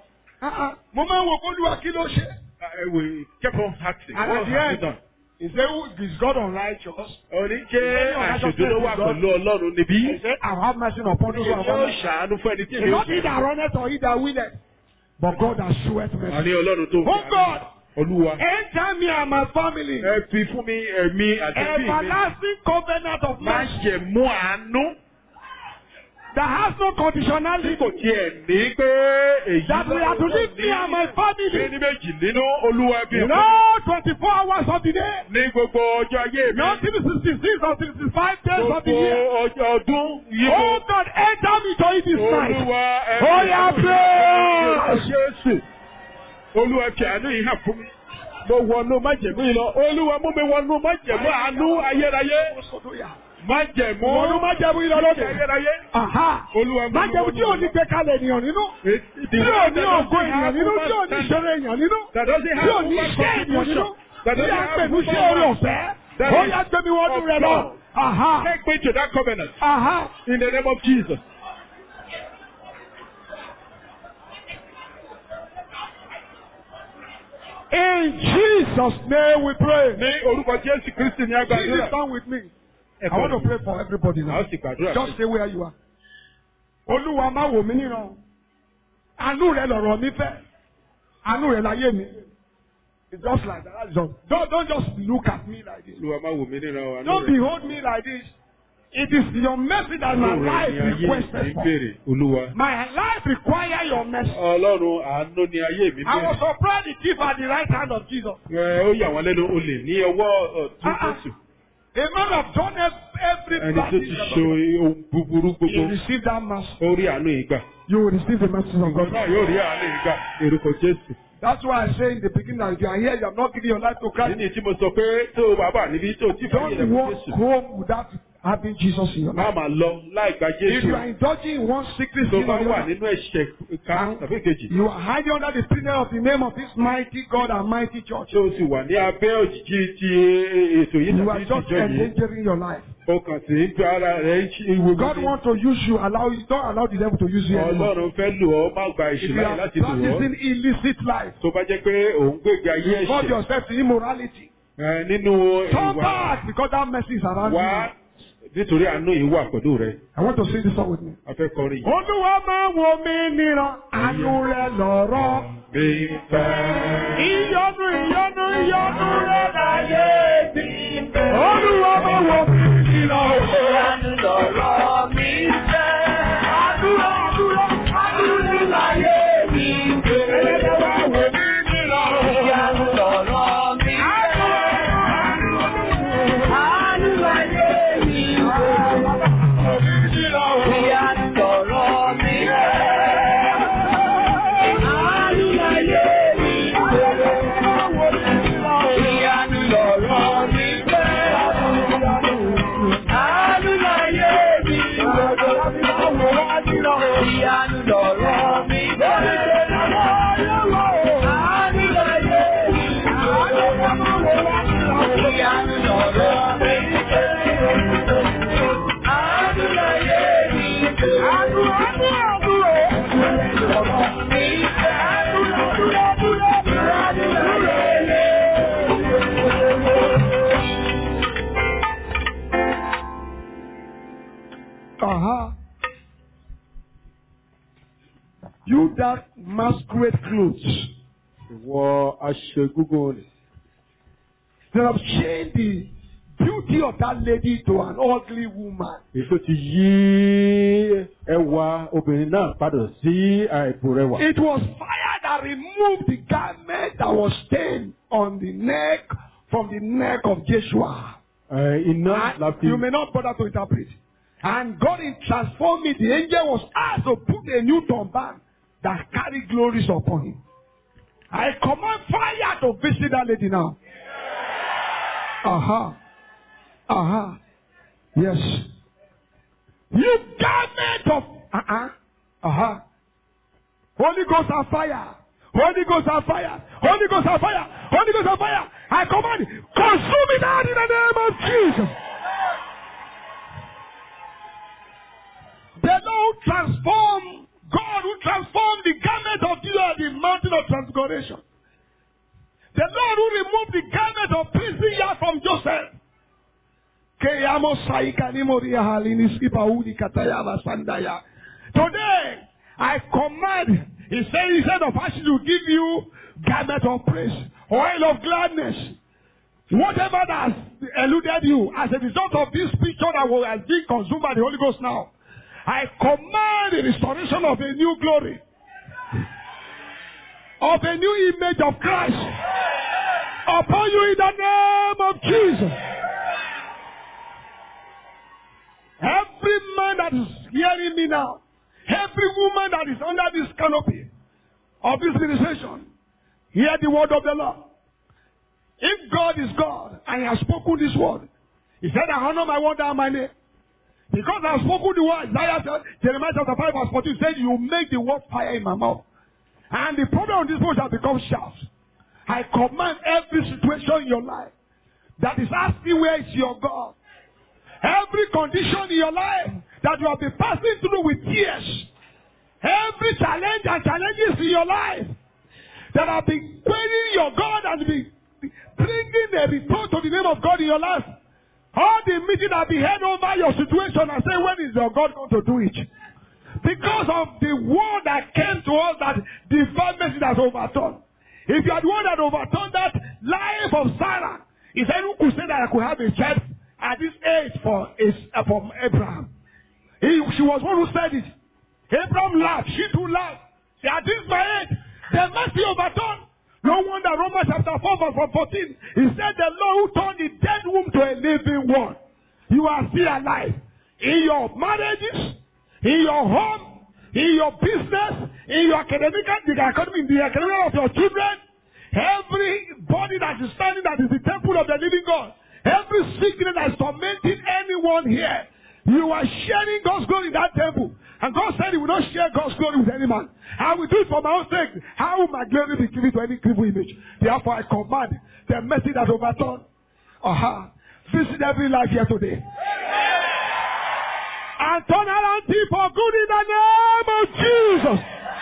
Mo máa ń wo Olúwa kí ló ṣe. We kept on asking. And What at the has he end, done? he said, is God unrighteous? Oní ṣé àṣòdodo wà pẹ̀lú Ọlọ́run níbí? He said, I'll have mercy upon those who have Yóò mercy. ṣàánú fún ẹni tí It's èmi not he that runneth or he that willeth, but God that showeth Àní mercy. Ọlọ́run tó Oh God, Olúwa. enter me and my family. Ẹ fi fún mi ẹ̀mí àti bí mi. Everlasting covenant of Má mercy ṣe mú àánú that has no tí conditionality. kò tiẹ̀ ní pé èyí That we have to live me and my Bí family. ní méjì nínú Olúwa bí In all 24 hours of the day. ní gbogbo ọjọ́ ayé mi. Not 366 or 65 days of the Gbogbo year. ọdún yìí. Oh God, enter me to it this night. Olúwa Oh yeah, pray. Jésù. Olúwa fi àánú yìí hàn fún mi. Mo wọnú májẹ̀mú yìí lọ. Olúwa mú mi wọnú májẹ̀mú àánú ayérayé. Májẹ̀mú. Wọnú májẹ̀mú yìí lọ lóde. ayérayé. Aha. Olúwa mú mi Májẹ̀mú tí ò ní gbé kalẹ̀ ènìyàn nínú. Tí ò ní ògo ènìyàn nínú. Tí ò ní ìṣeré ènìyàn nínú. Tí ò ní iṣẹ́ ènìyàn nínú. Tí a pè ní iṣẹ́ orí ọ̀fẹ́. Ó yá gbé mi wọnú rẹ lọ. Aha. Take me to that covenant. Aha. In the name of Jesus. In Jesus' name we pray. Ní orúkọ Jésù Kristi ní Please agbàdúrà. stand with me. I want to pray for everybody now. A ó sì gbàdúrà. Just stay where you are. Olúwa má wò mí níran. Àánú rẹ lọ̀rọ̀ mi fẹ́. Àánú rẹ láyé mi. It's just like that. That's just. Don't just look at me like this. Olúwa má wò mí níran wa. Don't behold me like this. It is your mercy that my life requested for. Olúwa. My life require your mercy. Ọlọ́run àánú ni ayé mi I was bẹ̀rẹ̀. surprised the thief at the right hand of Jesus. Ó yà wọ́n lẹ́nu olè ní ọwọ́ ọ̀tún Jésù. A man have done every Ẹni tó ti practice. ṣe ohun búburú You gbogbo. receive that mercy. Ó rí àánú yìí gbà. You will receive the mercy of God. Náà yóò rí àánú yìí gbà. Èrúkọ Jésù. That's why I say in the beginning that if you are here, you have not given your life to Christ. Nínú tí mo sọ pé tó o bá bà níbi tó o ti fẹ́ yẹn Don't lẹ́kọ̀ọ́ walk Jésù. home without having Jesus in your Má life. máa lọ láì gba If Jésù. you are indulging in one secret Tó sin bá or the wà other, nínú ẹ̀ṣẹ̀ kan tàbí kejì. you are hiding under the pretense of the name of this mighty God and mighty church. Tí o sì wà ní abẹ́ òjìji ti ètò yìí You are tàbí just ìjọ yìí. endangering your life. O kàn sí ń fi ara rẹ̀ ìwé God wants to use you. Don't allow the devil to use you anymore. Ọlọ́run fẹ́ lò ọ́, má gba If èṣù you láyè are láti lò ọ́. practicing illicit life, Tó bá jẹ́ pé òun gbégbé ayé involve ẹ̀ṣẹ̀ yourself in immorality. nínú Turn ìwà back because that mercy is around wá you. nítorí àánú yìí wà pẹ̀lú rẹ̀. I want to sing this song with me. A fẹ́ kọrin yìí. Olúwa máa wo mi níran, àánú rẹ̀ lọ̀rọ̀. Bí fẹ́. Ìyọ́nú rẹ̀ láyé mi. Olúwa máa wo mi níran, àánú lọ̀rọ̀ mi fẹ́. Àdúrà láyé mi. Olúwa wo mi níran, àánú lọ̀rọ̀ mi fẹ́. Àánú láyé mi. You that masquerade clothes, Ìwọ aṣọ egúngún rẹ̀. that have changed the beauty of that lady to an ugly woman. Èso ti yí ẹwà obìnrin náà padà sí àìbò rẹwà. It was fire that removed the garment that was stained on the neck from the neck of Joshua. Iná la fi. You may not bother to interpret. And God in transforming, the angel was asked to put a new turban that carried glories upon him. I command fire to visit that lady now. Yes. You garment of Holy Ghost and fire. Holy Ghost and fire. Holy Ghost and fire. Holy Ghost and fire. I command it. Consume it out in the name of Jesus. The Lord transform. God who transformed the garment of Judah at the mountain of transfiguration. The Lord who removed the garment of prison yard from Joseph. Today, I command, he said of ashes will give you garment of praise, oil of gladness. Whatever that has eluded you as a result of this picture that has been consumed by the Holy Ghost now, I command the restoration of a new glory, of a new image of Christ upon you in the name of Jesus. Every man that is hearing me now, every woman that is under this canopy of this ministration, hear the word of the Lord. If God is God and He has spoken this word, He said, I honor my word and my name. Because I have spoken the word, Jeremiah chapter 5 verse 14 said, you make the word fire in my mouth. And the problem of this word shall become shouts. I command every situation in your life that is asking where is your God. Every condition in your life that you have been passing through with tears. Every challenge and challenges in your life that have been querying your God and been bringing a report to the name of God in your life. All the meeting that be held over your situation and say, when is your God going to do it? Because of the word that came to us that divine message has overturned. If you are the one that overturned that life of Sarah, he said, who could say that I could have a child at this age from Abraham? She was one who said it. Abraham laughed. She too laughed. She at this my age, the mercy overturned. No wonder Romans chapter 4 verse 14. He said the Lord who turned the dead womb to a living one. You are still alive. In your marriages, in your home, in your business, in your academic, in the academy of your children, everybody that is standing that is the temple of the living God, Every sickness that is tormenting anyone here, you are sharing God's glory in that temple. And God said he will not share God's glory with any man. I will do it for my own sake. How will my glory be given to any evil image? Therefore I command the mercy that overturned. Visit every life here today. And turn around people good in the name of Jesus.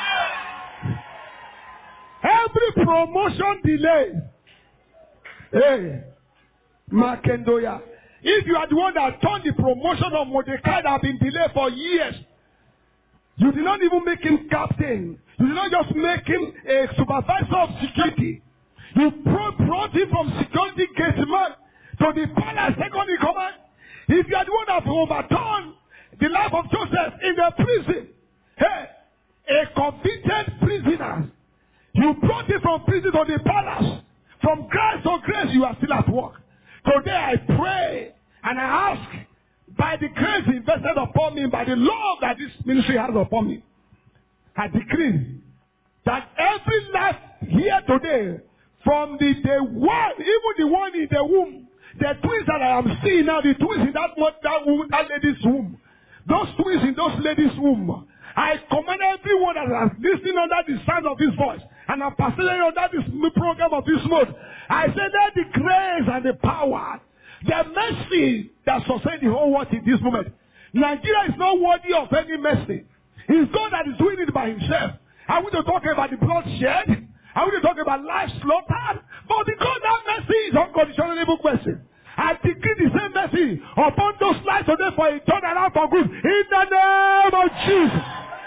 Every promotion delay. Hey, Makendoya. If you are the one that turned the promotion of Mordecai that have been delayed for years, you did not even make him captain. You did not just make him a supervisor of security. You brought him from security gateman to the palace second in command. If you are the one that overturned the life of Joseph in the prison, hey, a convicted prisoner, you brought him from prison to the palace. From grace to grace, you are still at work. Today I pray and I ask, by the grace invested upon me, by the love that this ministry has upon me, I decree that every life here today, from the day one, even the one in the womb, the twins that I am seeing now, the twins in that lady's womb, those twins in those ladies' womb, I command everyone that has listened under the sound of this voice, and I'm participating under this program of this mode. I say that the grace and the power, the mercy that sustains the whole world in this moment. Nigeria is not worthy of any mercy. It's God that is doing it by himself. I want to talk about the bloodshed. I want to talk about life slaughtered. But because that mercy is unconditional question, I decree the same mercy upon those lives today for a turnaround for good. In the name of Jesus.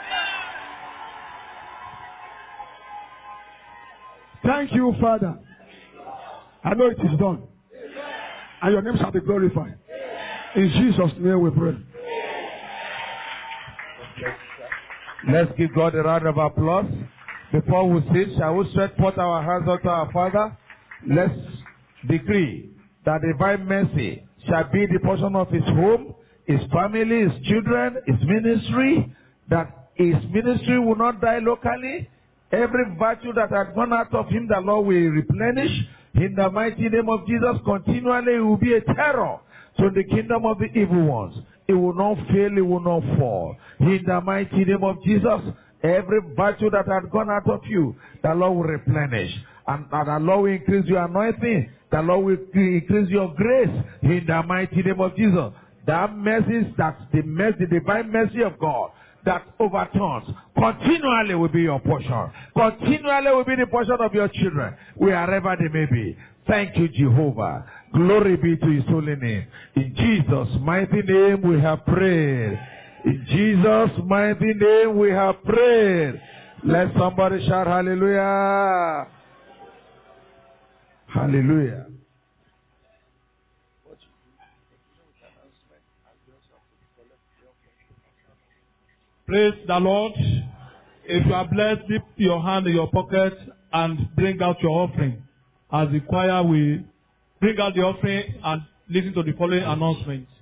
Thank you, Father. I know it is done. And your name shall be glorified. In Jesus' name we pray. Let's give God a round of applause. Before we sit, shall we stretch forth our hands unto our Father? Let's decree that divine mercy shall be the portion of his home, his family, his children, his ministry, that his ministry will not die locally. Every virtue that has gone out of him, the Lord will replenish. In the mighty name of Jesus, continually it will be a terror to the kingdom of the evil ones. It will not fail, it will not fall. In the mighty name of Jesus, every virtue that had gone out of you, the Lord will replenish. And the Lord will increase your anointing. The Lord will increase your grace. In the mighty name of Jesus. That mercy, that's the divine mercy of God that overturns, continually will be your portion. Continually will be the portion of your children, wherever they may be. Thank you, Jehovah. Glory be to his holy name. In Jesus' mighty name we have prayed. In Jesus' mighty name we have prayed. Let somebody shout hallelujah. Hallelujah. Praise the Lord. If you are blessed, dip your hand in your pocket and bring out your offering. As the choir will bring out the offering and listen to the following announcements.